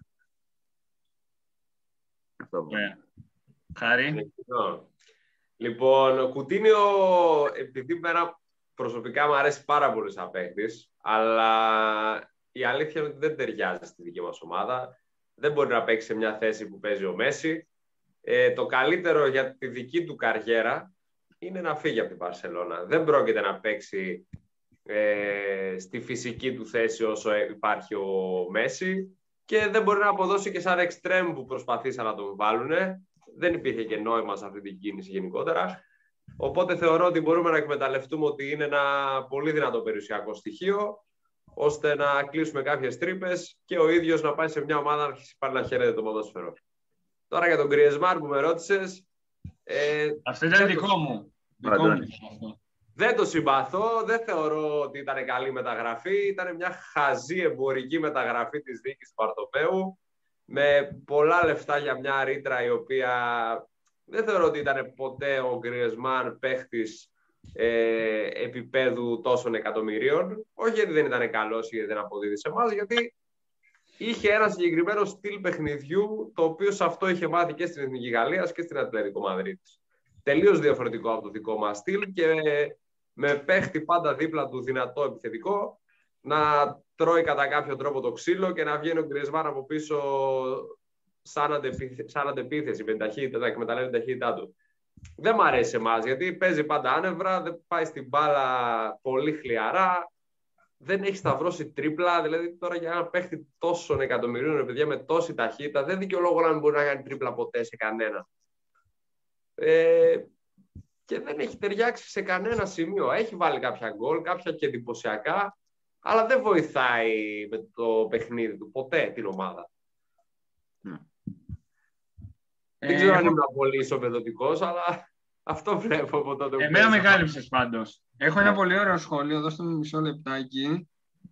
Αυτό. Χάρη. Λοιπόν, ο Κουτίνιο, επειδή προσωπικά μου αρέσει πάρα πολύ σαν παίκτης, αλλά η αλήθεια είναι ότι δεν ταιριάζει στη δική μας ομάδα. Δεν μπορεί να παίξει σε μια θέση που παίζει ο Μέση. Το καλύτερο για τη δική του καριέρα είναι να φύγει από την Μπαρσελόνα. Δεν πρόκειται να παίξει στη φυσική του θέση όσο υπάρχει ο Μέση και δεν μπορεί να αποδώσει και σαν εξτρέμ που προσπαθήσαν να τον βάλουνε. Δεν υπήρχε και νόημα σε αυτή την κίνηση γενικότερα. Οπότε θεωρώ ότι μπορούμε να εκμεταλλευτούμε ότι είναι ένα πολύ δυνατό περιουσιακό στοιχείο, ώστε να κλείσουμε κάποιες τρύπες και ο ίδιος να πάει σε μια ομάδα να αρχίσει πάλι να χαίρεται το ποδόσφαιρο. Τώρα για τον Γκριεζμάν που με ρώτησες. Αυτό ήταν δικό μου. Δεν το συμπαθώ, δεν θεωρώ ότι ήταν καλή μεταγραφή. Ήταν μια χαζή εμπορική μεταγραφή της διοίκησης του Μπαρτομέου με πολλά λεφτά για μια ρήτρα η οποία δεν θεωρώ ότι ήταν ποτέ ο Γκριεζμάν παίχτης επίπεδου τόσων εκατομμυρίων. Όχι γιατί δεν ήταν καλός ή γιατί δεν αποδίδει σε εμάς, γιατί είχε ένα συγκεκριμένο στυλ παιχνιδιού, το οποίο σε αυτό είχε μάθει και στην Εθνική Γαλλίας και στην Ατλέτικο Μαδρίτης. Τελείως διαφορετικό από το δικό μας στυλ και με παίχτη πάντα δίπλα του δυνατό επιθετικό, να τρώει κατά κάποιο τρόπο το ξύλο και να βγαίνει ο Γκριεζμάν από πίσω σαν αντεπίθεση με την ταχύτητα, να εκμεταλλεύει την ταχύτητά του. Δεν μ' αρέσει εμάς, γιατί παίζει πάντα άνευρα, δεν πάει στην μπάλα πολύ χλιαρά, δεν έχει σταυρώσει τρίπλα. Δηλαδή τώρα για ένα παίχτη τόσων εκατομμυρίων παιδιά με τόση ταχύτητα, δεν δικαιολόγω να μην μπορεί να κάνει τρίπλα ποτέ σε κανένα. Και δεν έχει ταιριάξει σε κανένα σημείο. Έχει βάλει κάποια γκολ, κάποια και εντυπωσιακά, αλλά δεν βοηθάει με το παιχνίδι του ποτέ την ομάδα. Δεν ξέρω αν ήμουν πολύ ισοπεδωτικός, αλλά αυτό βλέπω από τότε. Εμένα με κάλυψες πάντως. Έχω ένα πολύ ωραίο σχόλιο, δώστε μου μισό λεπτάκι.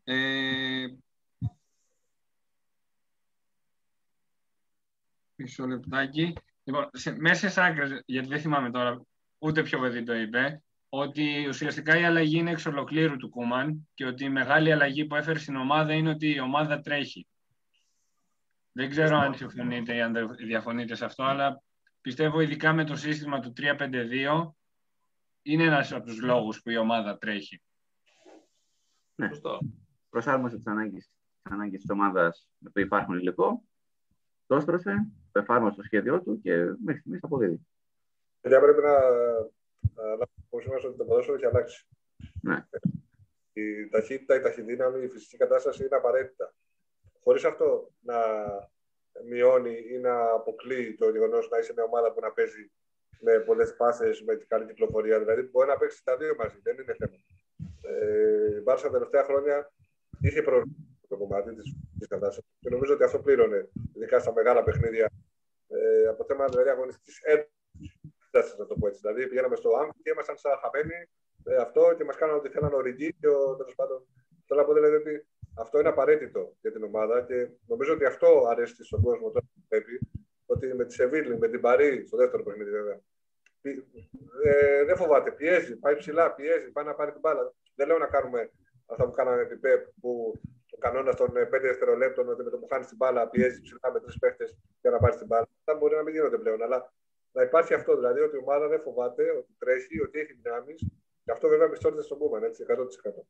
Μισό λεπτάκι. Λοιπόν, μέσα σε άκρες, γιατί δεν θυμάμαι τώρα, ούτε ποιο παιδί το είπε, ότι ουσιαστικά η αλλαγή είναι εξ ολοκλήρου του Κούμαν και ότι η μεγάλη αλλαγή που έφερε στην ομάδα είναι ότι η ομάδα τρέχει. Δεν ξέρω αν συμφωνείτε ή αν διαφωνείτε σε αυτό, αλλά πιστεύω ειδικά με το σύστημα του 3-5-2 είναι ένας από τους λόγους που η ομάδα τρέχει. Ναι, προσάρμοσε τις ανάγκες της ομάδας που υπάρχουν υλικό, το έστρωσε, το εφάρμοσε το σχέδιό του και μέχρι στιγμής αποδίδει. Παιδιά, πρέπει να λάβουμε ότι το ποδόσφαιρο έχει αλλάξει. Ναι. Η ταχύτητα, η ταχυδύναμη, η φυσική κατάσταση είναι απαραίτητα. Χωρίς αυτό να μειώνει ή να αποκλείει το γεγονός να είσαι μια ομάδα που να παίζει με πολλές πάσες, με την καλή κυκλοφορία. Δηλαδή, μπορεί να παίξει τα δύο μαζί, δεν είναι θέμα. Η Μπάρσα τα τελευταία χρόνια είχε προβλήματα το κομμάτι της κατάστασης και νομίζω ότι αυτό πλήρωνε, ειδικά στα μεγάλα παιχνίδια, από θέμα δηλαδή αγωνιστικής έντασης, να το πω έτσι. Δηλαδή, πηγαίναμε στο άμφι και ήμασταν σαν χαμένοι αυτό και μας κάνανε ό,τι θέλανε οριγοί και τέλος πάντων. Θέλω να πω δηλαδή ότι αυτό είναι απαραίτητο για την ομάδα και νομίζω ότι αυτό αρέσει στον κόσμο τώρα που πρέπει. Ότι με τη Σεβίλη, με την Παρί, στο δεύτερο παιχνίδι βέβαια, δεν φοβάται, πιέζει, πάει ψηλά, πιέζει, πάει να πάρει την μπάλα. Δεν λέω να κάνουμε αυτά που κάναμε επί ΠΕΠ, που ο κανόνας των 5 δευτερολέπτων, ότι με το που χάνει την μπάλα πιέζει ψηλά με 3 παίχτες για να πάρει την μπάλα. Αυτά μπορεί να μην γίνονται πλέον, αλλά να υπάρχει αυτό δηλαδή, ότι η ομάδα δεν φοβάται, ότι τρέχει, ότι έχει δυνάμεις. Και αυτό βέβαια πιστώνεται στον Κούμαν, έτσι, 100%.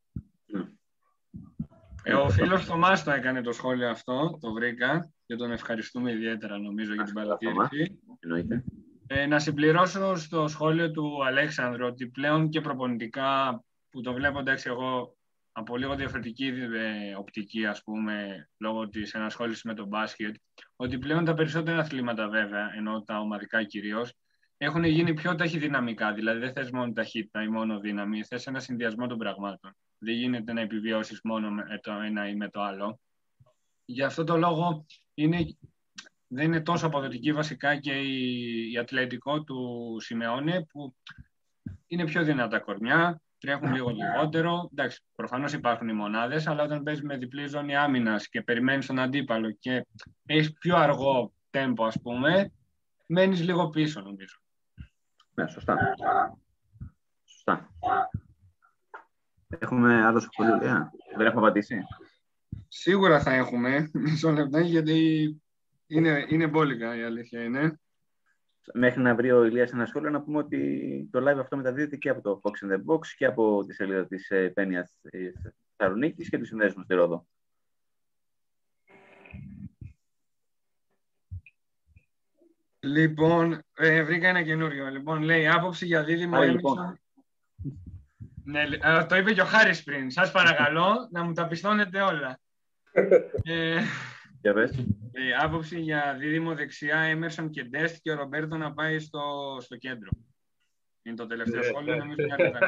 Ο φίλος Θωμάς το έκανε το σχόλιο αυτό, το βρήκα και τον ευχαριστούμε ιδιαίτερα νομίζω για την παρατήρηση. Να συμπληρώσω στο σχόλιο του Αλέξανδρου ότι πλέον και προπονητικά, που το βλέπω εντάξει εγώ από λίγο διαφορετική οπτική ας πούμε, λόγω της ενασχόλησης με το μπάσκετ, ότι πλέον τα περισσότερα αθλήματα βέβαια, ενώ τα ομαδικά κυρίως, έχουν γίνει πιο ταχυδυναμικά. Δηλαδή δεν θες μόνο ταχύτητα ή μόνο δύναμη, θες ένα συνδυασμό των πραγμάτων. Δεν γίνεται να επιβιώσεις μόνο με το ένα ή με το άλλο. Γι' αυτό το λόγο δεν είναι τόσο αποδοτική βασικά και η ατλετικό του Σιμεώνε, που είναι πιο δυνατά κορμιά, τρέχουν λίγο λιγότερο. Εντάξει, προφανώς υπάρχουν οι μονάδες, αλλά όταν παίζεις με διπλή ζώνη άμυνας και περιμένεις τον αντίπαλο και έχεις πιο αργό τέμπο, ας πούμε, μένεις λίγο πίσω νομίζω. Ναι, σωστά. Έχουμε άλλο σχολείο, δεν έχουμε απαντήσει. Σίγουρα θα έχουμε, μισό λεπτά, γιατί είναι μπόλικα η αλήθεια είναι. Μέχρι να βρει ο Ηλίας ένα σχόλιο, να πούμε ότι το live αυτό μεταδίδεται και από το Fox in the Box και από τη σελίδα της Πένιας Θεσσαλονίκης και του συνδέσμου στη Ρόδο. Λοιπόν, βρήκα ένα καινούριο. Λοιπόν, λέει άποψη για δίδυμο Έμισον. Ναι, το είπε και ο Χάρης πριν. Σας παρακαλώ να μου τα πιστώνετε όλα. Άποψη για δίδυμο δεξιά Έμερσον και Ντεστ και ο Ρομπέρτο να πάει στο κέντρο. Είναι το τελευταίο σχόλιο, νομίζω.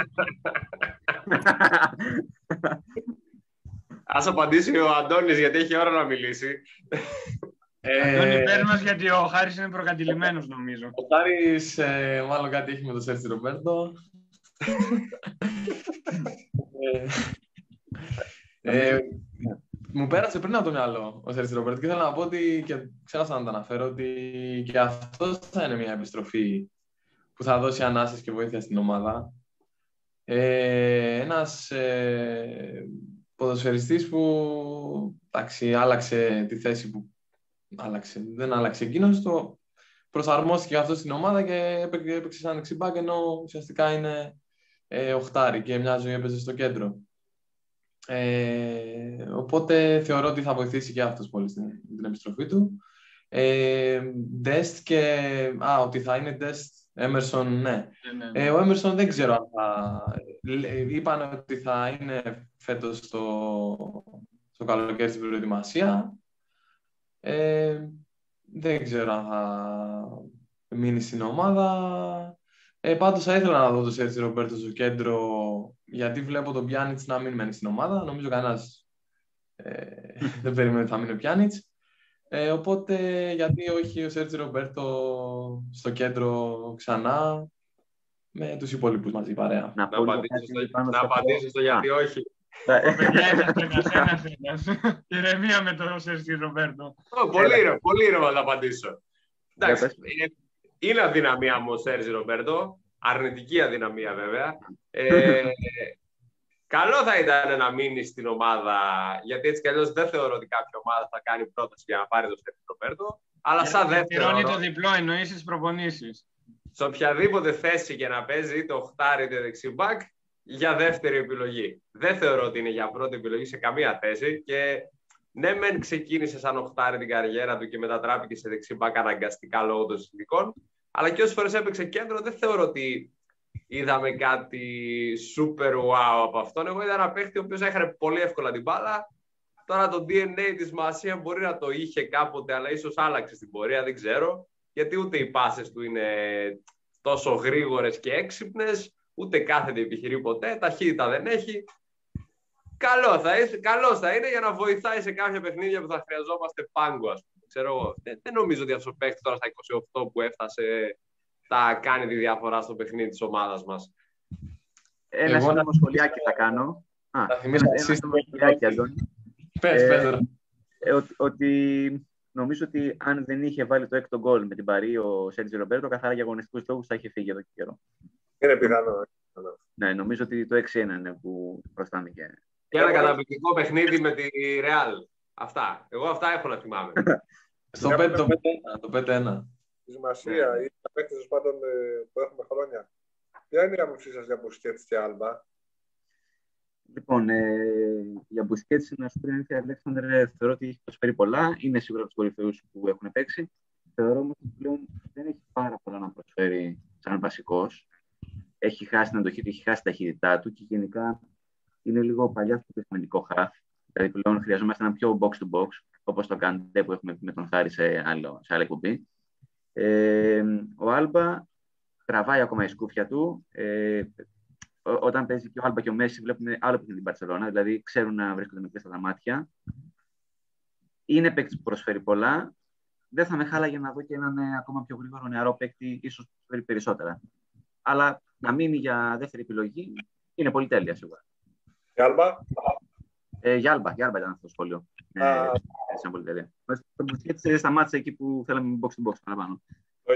Ας απαντήσει ο Αντώνης, γιατί έχει ώρα να μιλήσει. Αντώνη, πες μας, γιατί ο Χάρης είναι προκατηλημένος, νομίζω. Ο Χάρης μάλλον κάτι έχει με τον Σέρτσι Ρομπέρτο. Μου πέρασε πριν από το μυαλό ο Σέρτσι Ρομπέρτο και ήθελα να πω ότι, και ξέχασα να το αναφέρω, ότι και αυτό θα είναι μια επιστροφή που θα δώσει ανάσες και βοήθεια στην ομάδα. Ένας ποδοσφαιριστής που άλλαξε τη θέση που δεν άλλαξε εκείνος, προσαρμόστηκε αυτό στην ομάδα και έπαιξε σαν δεξιμπάκ, ενώ ουσιαστικά είναι οχτάρι και μια ζωή έπαιζε στο κέντρο. Οπότε θεωρώ ότι θα βοηθήσει και αυτός πολύ στην επιστροφή του. Dest και... ότι θα είναι Dest, Emerson, ναι. Ο Emerson δεν ξέρω αν θα... Είπαν ότι θα είναι φέτος στο καλοκαίρι στην προετοιμασία. Δεν ξέρω αν θα μείνει στην ομάδα. Πάντως θα ήθελα να δω τον Σέρτζι Ρομπέρτο στο κέντρο, γιατί βλέπω τον Πιάνιτς να μην μένει στην ομάδα. Νομίζω κανένας δεν περίμενε ότι θα μείνει ο Πιάνιτς. Οπότε γιατί όχι ο Σέρτζι Ρομπέρτο στο κέντρο ξανά με τους υπόλοιπους μαζί παρέα. Να απαντήσω στο γιατί όχι. Ηρεμία με τον Σέρτζι Ρομπέρτο. Πολύ ήρεμα να απαντήσω. Εντάξει, είναι αδυναμία μου ο Σέρτζι Ρομπέρτο. Αρνητική αδυναμία βέβαια. Καλό θα ήταν να μείνει στην ομάδα, γιατί έτσι κι αλλιώς δεν θεωρώ ότι κάποια ομάδα θα κάνει πρόταση για να πάρει τον Σέρτζι Ρομπέρτο. Αλλά σαν δεύτερο. Πληρώνει το διπλό, εννοείς στις προπονήσεις. Σε οποιαδήποτε θέση και να παίζει, είτε οχτάρι είτε δεξιμπάκ, για δεύτερη επιλογή. Δεν θεωρώ ότι είναι για πρώτη επιλογή σε καμία θέση. Και ναι, μεν ξεκίνησε σαν οχτάρι την καριέρα του και μετατράπηκε σε δεξιμπάκ αναγκαστικά λόγω των συνθηκών. Αλλά και όσες φορές έπαιξε κέντρο, δεν θεωρώ ότι είδαμε κάτι super wow από αυτόν. Εγώ είδα ένα παίχτη ο οποίος έχανε πολύ εύκολα την μπάλα. Τώρα το DNA της Μασία μπορεί να το είχε κάποτε, αλλά ίσως άλλαξε στην πορεία, δεν ξέρω. Γιατί ούτε οι πάσες του είναι τόσο γρήγορες και έξυπνες, ούτε κάθεται επιχειρεί ποτέ, ταχύτητα δεν έχει. Καλός θα είναι για να βοηθάει σε κάποια παιχνίδια που θα χρειαζόμαστε πάγκο, ας πούμε. Ξέρω εγώ. Δεν νομίζω ότι αυτό ο παίχτη τώρα στα 28 που έφτασε θα κάνει τη διαφορά στο παιχνίδι της ομάδας μας. Ένα σύντομο σχολιάκι θα κάνω. Θα θυμίσω ένα σύντομο σχολιάκι, Αντώνη. Πες. Ότι νομίζω ότι αν δεν είχε βάλει το έκτο γκολ με την Παρί ο Σέρτζι Ρομπέρτο, καθαρά για αγωνιστικούς λόγους θα είχε φύγει εδώ και καιρό. Είναι πιθανό. Ναι, νομίζω ότι το 6-1 είναι που μπροστά και ένα καταπληκτικό παιχνίδι με τη Ρεάλ. Αυτά. Εγώ αυτά έχω να θυμάμαι. Στο 5-1. Η σημασία ή τα παίκτες πάντων που έχουμε χρόνια. Ποια είναι η άποψή σας για Μπουσκέτς και Άλμπα? Λοιπόν, για Μπουσκέτς, να σου πει την αλήθεια, Αλέξανδρε, θεωρώ ότι έχει προσφέρει πολλά. Είναι σίγουρα από τους κορυφαίους που έχουν παίξει. Θεωρώ όμως ότι πλέον δεν έχει πάρα πολλά να προσφέρει σαν βασικός. Έχει χάσει την αντοχή του, έχει χάσει τη ταχύτητά του και γενικά είναι λίγο παλιά στο παιχνιδικό χαφ. Δηλαδή πλέον χρειαζόμαστε ένα πιο box-to-box, όπως το Καντέ που έχουμε με τον Χάρη σε άλλη εκπομπή. Ο Άλμπα τραβάει ακόμα η σκούφια του. Όταν παίζει και ο Άλμπα και ο Μέση, βλέπουμε άλλο που είναι την Μπαρσελόνα, δηλαδή ξέρουν να βρίσκονται με κλειστά τα μάτια. Είναι παίκτη που προσφέρει πολλά. Δεν θα με χάλαγε να δω και έναν ακόμα πιο γρήγορο νεαρό παίκτη, ίσως προσφέρει περισσότερα. Αλλά να μείνει για δεύτερη επιλογή είναι πολύ τέλεια σίγουρα. Για Άλμπα? Για Άλμπα ήταν αυτό το σχόλιο. Είναι πολύ τέλεια. Το Μπουσκέτς σταμάτησε εκεί που θέλαμε box to box παραπάνω. Οκ.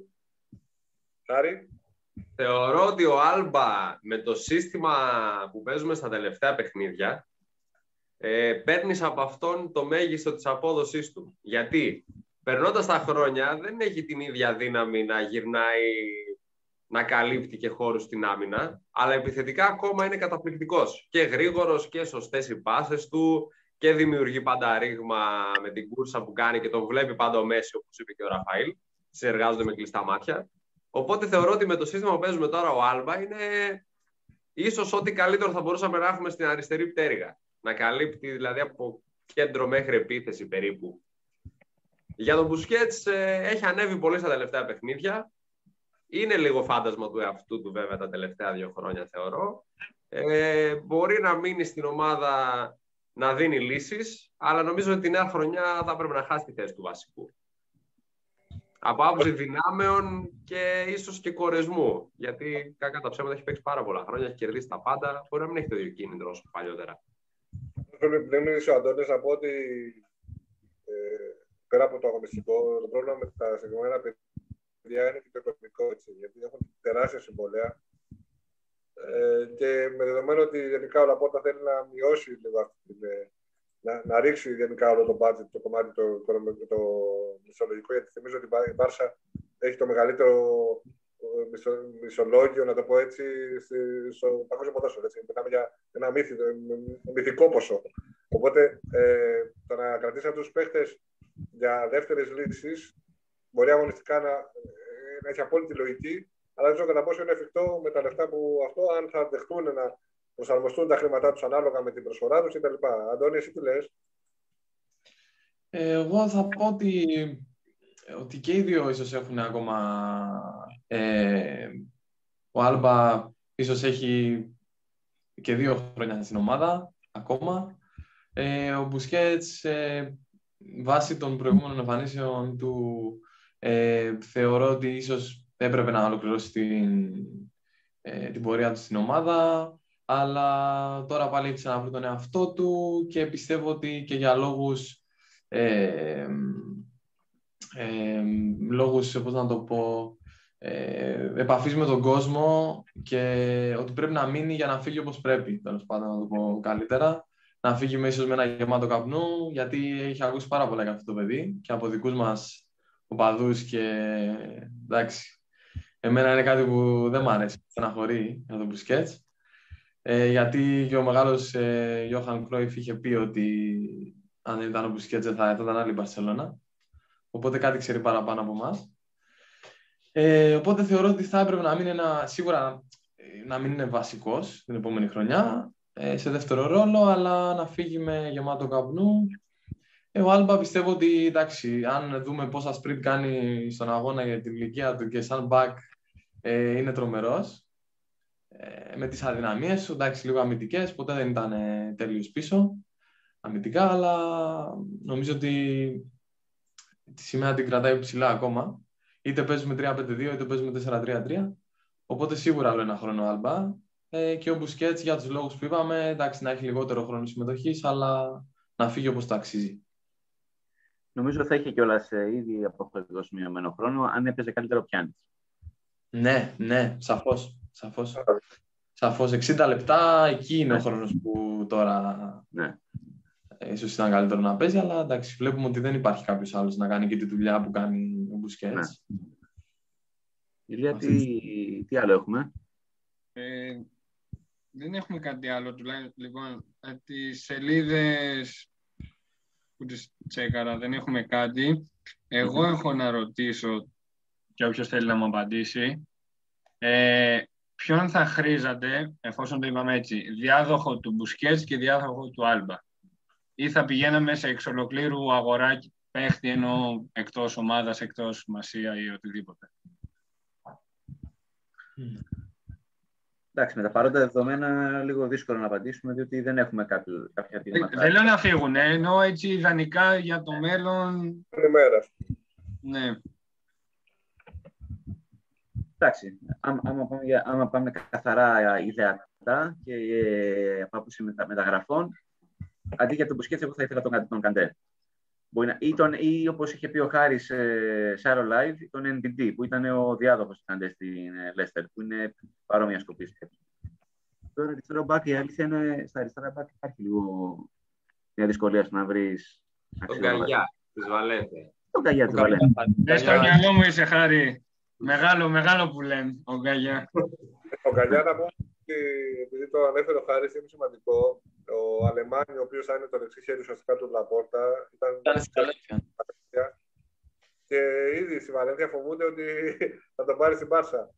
Χάρη? Θεωρώ ότι ο Άλμπα με το σύστημα που παίζουμε στα τελευταία παιχνίδια παίρνεις από αυτόν το μέγιστο της απόδοσής του. Γιατί περνώντας τα χρόνια δεν έχει την ίδια δύναμη να γυρνάει, να καλύπτει και χώρους στην άμυνα, αλλά επιθετικά ακόμα είναι καταπληκτικός. Και γρήγορος και σωστές οι πάσες του και δημιουργεί πάντα ρήγμα με την κούρσα που κάνει και τον βλέπει πάντα ο Μέση, όπως είπε και ο Ραφαήλ. Συνεργάζονται με κλειστά μάτια. Οπότε θεωρώ ότι με το σύστημα που παίζουμε τώρα ο Άλμπα είναι ίσως ό,τι καλύτερο θα μπορούσαμε να έχουμε στην αριστερή πτέρυγα. Να καλύπτει δηλαδή από κέντρο μέχρι επίθεση περίπου. Για τον Μπουσκέτς έχει ανέβει πολύ στα τελευταία παιχνίδια. Είναι λίγο φάντασμα του εαυτού του βέβαια τα τελευταία 2 χρόνια θεωρώ. Μπορεί να μείνει στην ομάδα να δίνει λύσεις, αλλά νομίζω ότι τη νέα χρονιά θα πρέπει να χάσει τη θέση του βασικού. Από άποψη δυνάμεων και ίσως και κορεσμού. Γιατί κακά τα ψέματα έχει παίξει πάρα πολλά χρόνια, έχει κερδίσει τα πάντα. Μπορεί να μην έχει το ίδιο κίνητρο όσο παλιότερα. Πριν μιλήσει ο Αντώνης, να πω ότι πέρα από το αγωνιστικό, το πρόβλημα με τα συγκεκριμένα παιδιά είναι και το οικονομικό. Γιατί έχουν τεράστια συμβολαία. Και με δεδομένο ότι γενικά ο Λαπόρτα θέλει να μειώσει λίγο αυτή να ρίξει γενικά όλο το budget, το κομμάτι το μισθολογικό, γιατί θυμίζω ότι η Μπάρσα έχει το μεγαλύτερο μισολόγιο, να το πω έτσι, στο παγκόσμιο ποδόσφαιρο. Μιλάμε για ένα μυθικό ποσό. Οπότε το να κρατήσει αυτούς τους παίχτες για δεύτερες λύσεις μπορεί αγωνιστικά να έχει απόλυτη λογική, αλλά δεν ξέρω κατά πόσο είναι εφικτό με τα λεφτά που αυτό, αν θα δεχτούν να προσαρμοστούν τα χρήματά τους ανάλογα με την προσφορά τους κτλ. Αντώνη, εσύ τι λες? Εγώ θα πω ότι και οι δύο ίσως έχουν ακόμα... ο Άλμπα ίσως έχει και 2 χρόνια στην ομάδα ακόμα. Ο Μπουσκέτς, βάσει των προηγούμενων εμφανίσεων του, θεωρώ ότι ίσως έπρεπε να ολοκληρώσει την πορεία του στην ομάδα, αλλά τώρα πάλι έχει ξαναβρει τον εαυτό του και πιστεύω ότι και για λόγους, πώς να το πω, επαφής με τον κόσμο, και ότι πρέπει να μείνει για να φύγει όπως πρέπει, τέλος πάντων, να το πω καλύτερα. Να φύγει ίσως με ένα γεμάτο καπνού, γιατί έχει ακούσει πάρα πολλά για αυτό το παιδί και από δικούς μας οπαδούς, και εντάξει, εμένα είναι κάτι που δεν μ' αρέσει, στεναχωρεί για τον Μπουσκέτς, γιατί και ο μεγάλος Γιώχαν Κρόιφ είχε πει ότι αν δεν ήταν ο Μπουσκέτς θα ήταν άλλη Μπαρσελόνα, οπότε κάτι ξέρει παραπάνω από εμάς. Οπότε θεωρώ ότι θα έπρεπε να μην είναι σίγουρα να μην είναι βασικός την επόμενη χρονιά, σε δεύτερο ρόλο, αλλά να φύγει με γεμάτο καπνού. Ο Άλμπα πιστεύω ότι, εντάξει, αν δούμε πόσα sprint κάνει στον αγώνα για την ηλικία του και σαν back, είναι τρομερός. Με τις αδυναμίες του, εντάξει, λίγο αμυντικές, ποτέ δεν ήταν τέλειος πίσω αμυντικά, αλλά νομίζω ότι τη σημαία την κρατάει ψηλά ακόμα. Είτε παίζουμε 3-5-2, είτε παίζουμε 4-3-3. Οπότε σίγουρα άλλο ένα χρόνο Άλμπα. Και ο Μπουσκέτς, για τους λόγους που είπαμε, εντάξει, να έχει λιγότερο χρόνο συμμετοχής, αλλά να φύγει όπως το αξίζει. Νομίζω θα είχε κιόλας ήδη αποφασίσει μειωμένο χρόνο αν έπαιζε καλύτερο πιάνι. Ναι, σαφώς. 60 λεπτά, εκεί είναι ο χρόνος που τώρα ίσως ήταν καλύτερο να παίζει, αλλά εντάξει, βλέπουμε ότι δεν υπάρχει κάποιος άλλος να κάνει και τη δουλειά που κάνει ο Μπουσκέτς. Ηλία, τι άλλο έχουμε? Δεν έχουμε κάτι άλλο, τουλάχιστον. Λοιπόν, τις σελίδες που τις τσέκαρα δεν έχουμε κάτι. Εγώ έχω να ρωτήσω, και όποιος θέλει να μου απαντήσει, ποιον θα χρήζατε, εφόσον το είπαμε έτσι, διάδοχο του Μπουσκέτς και διάδοχο του Άλμπα? Ή θα πηγαίναμε σε εξ ολοκλήρου αγοράκι παίχτη, ενώ εκτός ομάδας, εκτός σημασία ή οτιδήποτε? Εντάξει, με τα παρόντα δεδομένα λίγο δύσκολο να απαντήσουμε, διότι δεν έχουμε κάποια τμήματα. Δεν λέω να φύγουν, ενώ έτσι ιδανικά για το μέλλον. Ναι. Εντάξει, άμα πάμε καθαρά ιδεατά και από άποψη μεταγραφών, αντί για τον Μπουσκέτς, εγώ θα ήθελα τον Καντέ. Ή όπως είχε πει ο Χάρης σε άλλο live, τον NDD, που ήταν ο διάδοχος του Καντέ στην Leicester, που είναι παρόμοια σκοπή. Τώρα αριστερό μπακ, η αλήθεια είναι στα αριστερά μπακ υπάρχει λίγο μια δυσκολία στο να βρεις. Τον Καγιά της Βαλένθια. Τον Καγιά της Βαλένθια. Στο μυαλό μου είσαι, Χάρη. Μεγάλο που λένε, ο Καγιά. Ο Καγιά, να πω ότι επειδή το ανέφερε ο Χάρης, είναι σημαντικό. Ο Αλεμάνι, ο οποίος θα είναι το δεξί χέρι ουσιαστικά του Λαπόρτα, ήταν στη Βαλένθια. Και ήδη στη Βαλένθια φοβούνται ότι θα τον πάρει στην Μπάρσα.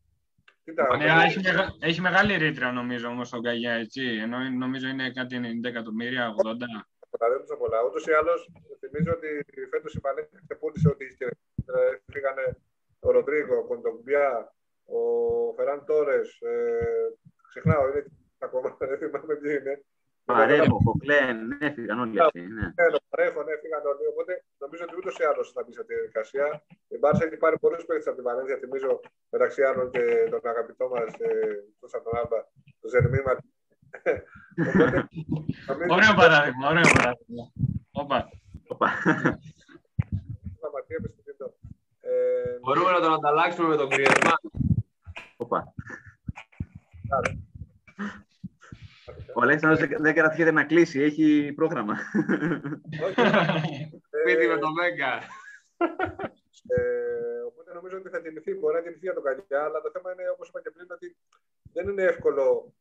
Έχει μεγάλη ρήτρα νομίζω όμως τον Καγιά, έτσι. Ενώ νομίζω είναι κάτι 90 εκατομμύρια, 80. Παραδέχτουσα πολλά. Ούτως ή άλλως, θυμίζω ότι φέτος η Βαλένθια ξεπούλησε ότι φύγανε ο Ροντρίγκο, ο Κοντογκμπιά, ο Φεράν Τόρες, ξεχνάω, είναι ακόμα, δεν θυμάμαι ποιοι είναι. Παρέχω, Κοκλέν, έφυγαν όλοι αυτοί. Παρέχω, έφυγαν όλοι. Οπότε νομίζω ότι ούτως ή άλλως θα μπει σε τη διαδικασία. Η Μπάρσα έχει πάρει πολλούς παίκτες από τη Βαλένθια, θυμίζω μεταξύ άλλων και τον αγαπητό μας, τον Άλμπα, τον Ζερμίμα. Ωραίο παράδειγμα. Όπα. Μπορούμε να τον ανταλλάξουμε με τον Γκριεσμάν. Όπα. Ο Αλέξανδρος δεν κρατιέται να κλείσει, έχει πρόγραμμα. Σπίτι με το Μέγκα. Οπότε νομίζω νομίζω ότι θα κινηθεί. Μπορεί να κινηθεί για τον Καγιά, αλλά το θέμα είναι, όπως είπα και πριν, ότι δεν είναι εύκολο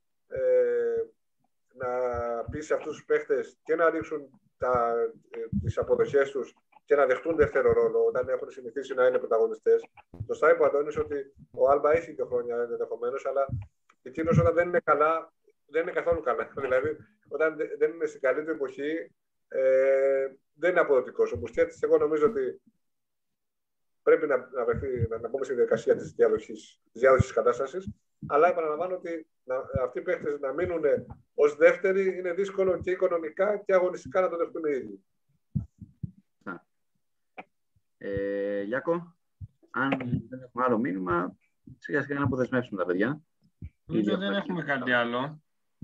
να πείσει αυτούς τους παίχτες και να ρίξουν τις αποδοχές τους και να δεχτούν δεύτερο ρόλο όταν έχουν συνηθίσει να είναι πρωταγωνιστές. Σωστά είπε ο Αντώνης ότι ο Άλμπα έχει και χρόνια ενδεχομένως, αλλά εκείνος όταν δεν είναι καλά, δεν είναι καθόλου καλά. Δηλαδή, όταν δεν είναι στην καλή του εποχή, δεν είναι αποδοτικός. Ο Μπουσκέτης, εγώ νομίζω ότι πρέπει να μπούμε στη διαδικασία της διάδοσης κατάστασης. Αλλά επαναλαμβάνω ότι αυτοί οι παίχτες να μείνουν ως δεύτεροι είναι δύσκολο και οικονομικά και αγωνιστικά να το δεχτούν οι ίδιοι. Γιάκο, αν δεν έχουμε άλλο μήνυμα, σιγά σιγά να αποδεσμεύσουμε τα παιδιά. Νομίζω δεν έχουμε κάτι άλλο.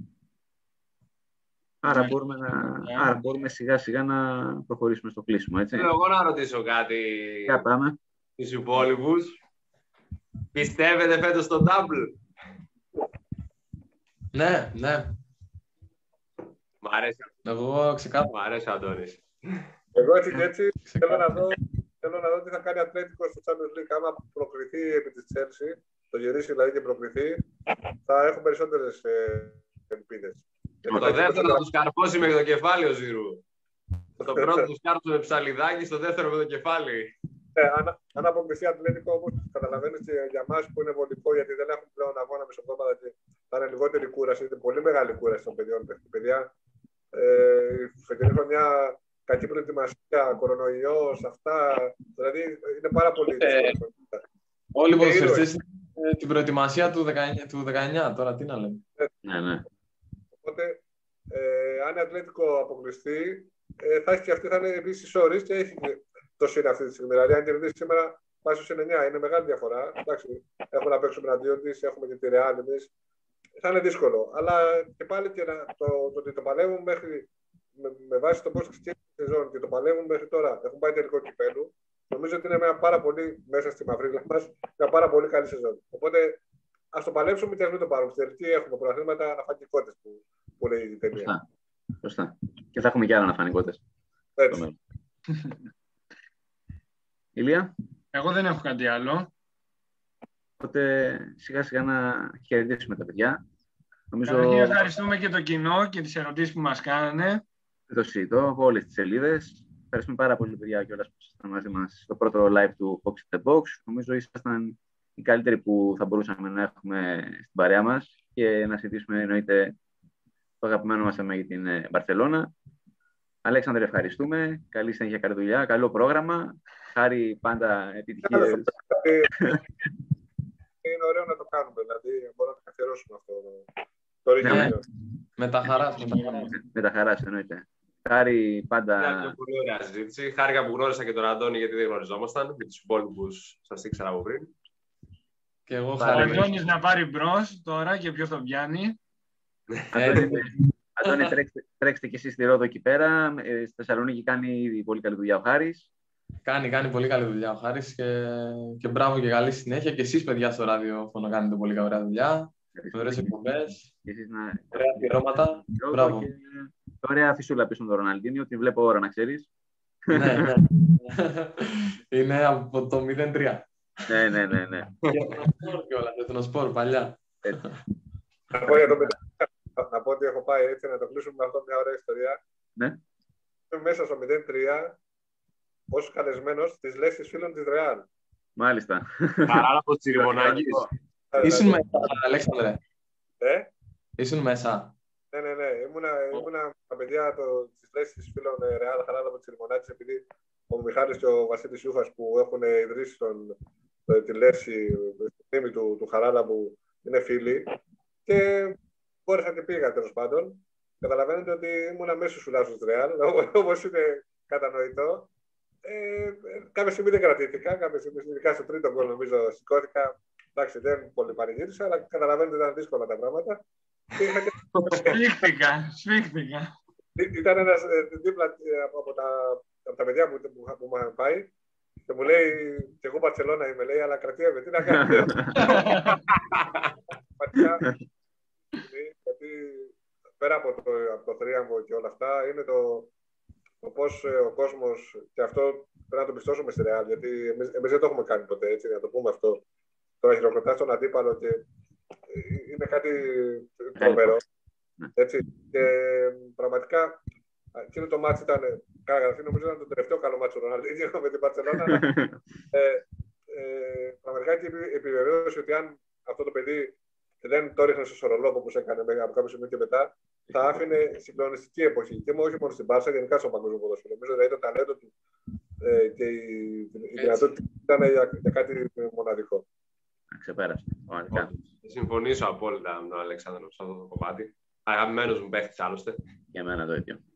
Άρα μπορούμε σιγά σιγά να προχωρήσουμε στο κλείσιμο, έτσι. Θέλω εγώ να ρωτήσω κάτι στους υπόλοιπους. Πιστεύετε φέτος στο double? Ναι. Μ' αρέσει. Εγώ ξεκάθαρα. Μ' αρέσει ο Αντώνης. Εγώ έτσι θέλω να δω τι θα κάνει Ατλέτικο στο Champions League. Άμα προκριθεί επί της Chelsea, το γυρίσει δηλαδή και προκριθεί, θα έχουν περισσότερες ελπίδες. Το δεύτερο θα τους καρφώσει με το κεφάλι ο Ζηρού. Το πρώτο τους κάρφωσε με ψαλιδάκι, στο δεύτερο με το κεφάλι. Αν αποκλειστεί Ατλέτικο, όπως καταλαβαίνεις και για εμάς που είναι βολικό, γιατί δεν έχουν πλέον αγώνα μεσοβδόμαδα και θα είναι λιγότερη κούραση, είναι πολύ μεγάλη κούραση των παιδιών. Παιδιά, η φετινή χρονιά, κακή προετοιμασία, κορονοϊός, αυτά. Δηλαδή είναι πάρα πολύ δύσκολο. Όλοι οι ποδοσφαιριστές την προετοιμασία του 19, τώρα τι να λέμε. Ναι. Οπότε, αν η Ατλέτικο αποκλειστεί, θα έχει και αυτή, θα είναι επίσης όρις και έχει το σύν αυτή τη στιγμή. Δηλαδή, αν κερδίσει σήμερα, πάει στο 9. Είναι μεγάλη διαφορά. Εντάξει, έχουμε να παίξουμε εναντίον της, έχουμε και τη Ρεάλ εμείς. Θα είναι δύσκολο. Αλλά και πάλι και το ότι το παλεύουν μέχρι. Με βάση το πώς ξεκίνησε η σεζόν και το παλεύουν μέχρι τώρα, έχουν πάει τελικό κυπέλου. Νομίζω ότι είναι μια πάρα πολύ, μέσα στη μαυρίλα μας, μια πάρα πολύ καλή σεζόν. Οπότε ας το παλέψουμε και ας μην το πάρουμε. Στην τελική έχουμε πρωταθλήματα αναφανικότητες που λέει η ταινία. Σωστά. Και θα έχουμε και άλλα αναφανικότητες. Έτσι. Ηλία. Εγώ δεν έχω κάτι άλλο. Οπότε σιγά σιγά να χαιρετήσουμε τα παιδιά. Καταρχήν ευχαριστούμε και το κοινό και τις ερωτήσεις που μας κάνανε. Το συζητώ από όλες τις σελίδες. Ευχαριστούμε πάρα πολύ, παιδιά, κιόλας που ήσασταν μαζί μας στο πρώτο live του Fox in the Box. Νομίζω ήσασταν οι καλύτεροι που θα μπορούσαμε να έχουμε στην παρέα μας και να συζητήσουμε, εννοείται, το αγαπημένο μας θέμα για την Μπαρσελόνα. Αλέξανδρε, ευχαριστούμε. Καλή συνέχεια, καλή δουλειά, καλό πρόγραμμα. Χάρη, πάντα επιτυχίες. Είναι ωραίο να το κάνουμε, δηλαδή μπορούμε να το καθιερώσουμε αυτό το ρίγιο. Με τα χαράς, εννοείται. Χάρη, πάντα. Μια πολύ ωραία συζήτηση. Χάρηκα που γνώρισα και τον Αντώνη, γιατί δεν γνωριζόμασταν. Με τους υπόλοιπους σας ήξερα από πριν. Και εγώ Ο Αντώνης να πάρει μπρος τώρα και ποιος τον πιάνει. Αντώνη, τρέξτε κι εσείς στη Ρόδο εκεί πέρα. Στη Θεσσαλονίκη κάνει ήδη πολύ καλή δουλειά ο Χάρης. Κάνει πολύ καλή δουλειά ο Χάρης και μπράβο και καλή συνέχεια. Και εσείς, παιδιά, στο ραδιόφωνο κάνετε πολύ καλή δουλειά. Με ωραίες εκπομπές, ωραία αφιερώματα. Μπράβο. Ωραία φυσούλα πίσω τον Ροναλντίνιο, την βλέπω ώρα να ξέρεις. Ναι. Είναι από το 0-3. Ναι. Για τον Σπορ παλιά. Να πω ότι έχω πάει έτσι να το κλείσουμε με αυτό μια ωραία ιστορία. Ναι. Μέσα στο 0-3 ως καλεσμένος της λέξης φίλων της Ρεάλ. Μάλιστα. Παράλληλα από Τσιριμονάκης. Ήσουν μέσα, Αλέξανδρε. Ήσουν μέσα. Ναι. Ήμουνα τα παιδιά της λέξης φίλων Ρεάλ Χαράλα από Τσιριμονάκης, επειδή ο Μιχάλης και ο Βασίλης Ιούφας που έχουν ιδρύσει τη λέξη στη μνήμη του Χαράλα που είναι φίλοι. Και μπόρεσα και πήγα, τέλος πάντων. Καταλαβαίνετε ότι ήμουν μέσω σουλάσου της Ρεάλ, όπως είναι κατανοητό. Κάποια στιγμή δεν κρατήθηκα, κάποια στιγμή, ειδικά στο τρίτο γκολ, νομίζω σηκώθηκα. Εντάξει, δεν πολύ παρηγύρισα, αλλά καταλαβαίνετε ότι ήταν δύσκολα τα πράγματα. Σφίχτηκα. Ήταν ένας δίπλα από τα παιδιά που μου είχαν πάει και μου λέει, και εγώ Μπαρσελόνα είμαι, λέει, αλλά κρατιέμαι, τι να κάνω. Γιατί πέρα από το θρίαμβο και όλα αυτά, είναι το το πώς ο κόσμος, και αυτό πρέπει να το πιστώσουμε στη Real, γιατί εμείς δεν το έχουμε κάνει ποτέ, έτσι, να το πούμε αυτό. Τώρα χειροκροτάς τον αντίπαλο και είναι κάτι τρομερό. Έτσι. Και πραγματικά εκείνο το μάτι ήταν, καταρχήν νομίζω ήταν το τελευταίο καλό μάτι του Ρονάλντο με την Μπαρσελόνα. Πραγματικά επιβεβαίωσε ότι αν αυτό το παιδί δεν το ρίχνε στο σορολόπο όπως έκανε από κάποιο σημείο και μετά, θα άφηνε συγκλονιστική εποχή. Και όχι μόνο στην Μπάρσα, γενικά στο παγκόσμιο ποδόσφαιρο. Νομίζω ότι το ταλέντο του και η δυνατότητα ήταν για κάτι μοναδικό. Ξεπέρασε. Θα συμφωνήσω απόλυτα με τον Αλέξανδρο σε αυτό το κομμάτι. Αγαπημένος μου παίχτης άλλωστε. Για μένα το ίδιο.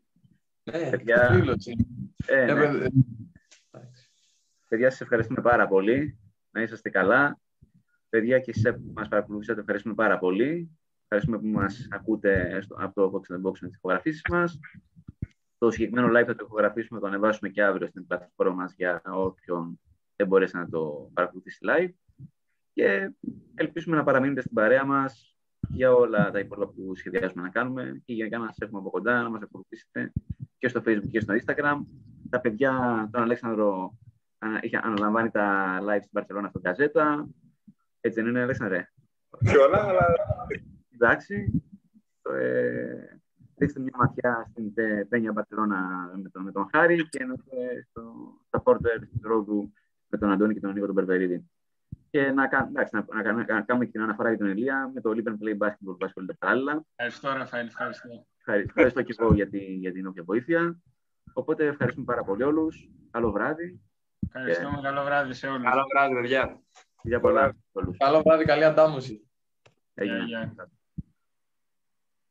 Παιδιά, σας ευχαριστούμε πάρα πολύ. Να είσαστε καλά. Παιδιά, και εσείς που μας παρακολουθήσατε, ευχαριστούμε πάρα πολύ. Ευχαριστούμε που μας ακούτε από το Box and Box με τις ηχογραφήσεις μας. Το συγκεκριμένο live θα το ηχογραφήσουμε, το ανεβάσουμε και αύριο στην πλατφόρμα μας για όποιον δεν μπορέσει να το παρακολουθήσει live. Και ελπίζουμε να παραμείνετε στην παρέα μας για όλα τα υπόλοιπα που σχεδιάζουμε να κάνουμε και γενικά να σας έχουμε από κοντά, να μας ακολουθήσετε και στο Facebook και στο Instagram. Τα παιδιά, τον Αλέξανδρο αναλαμβάνει τα live στην Μπαρσελόνα στο Γκαζέτα. Έτσι δεν είναι, Αλέξανδρε? Όλα, αλλά... Εντάξει. Ρίξτε μια ματιά στην Πένια Μπαρσελόνα με τον Χάρη και εννοείται στα Porter στην Ρόδου με τον Αντώνη και τον Νίκο τον Περβερίδη. Και να κάνουμε και την αναφορά για τον Ηλία με το Live and Play Basketball που ασχολείται παράλληλα. Ευχαριστώ, Ραφαήλ. Ευχαριστώ και εγώ για την όποια βοήθεια. Οπότε ευχαριστούμε πάρα πολύ όλους. Καλό βράδυ. Ευχαριστούμε. Καλό βράδυ σε όλους. Καλό βράδυ, παιδιά. Φιλιά πολλά. Καλό βράδυ, καλή αντάμωση. Έγινε.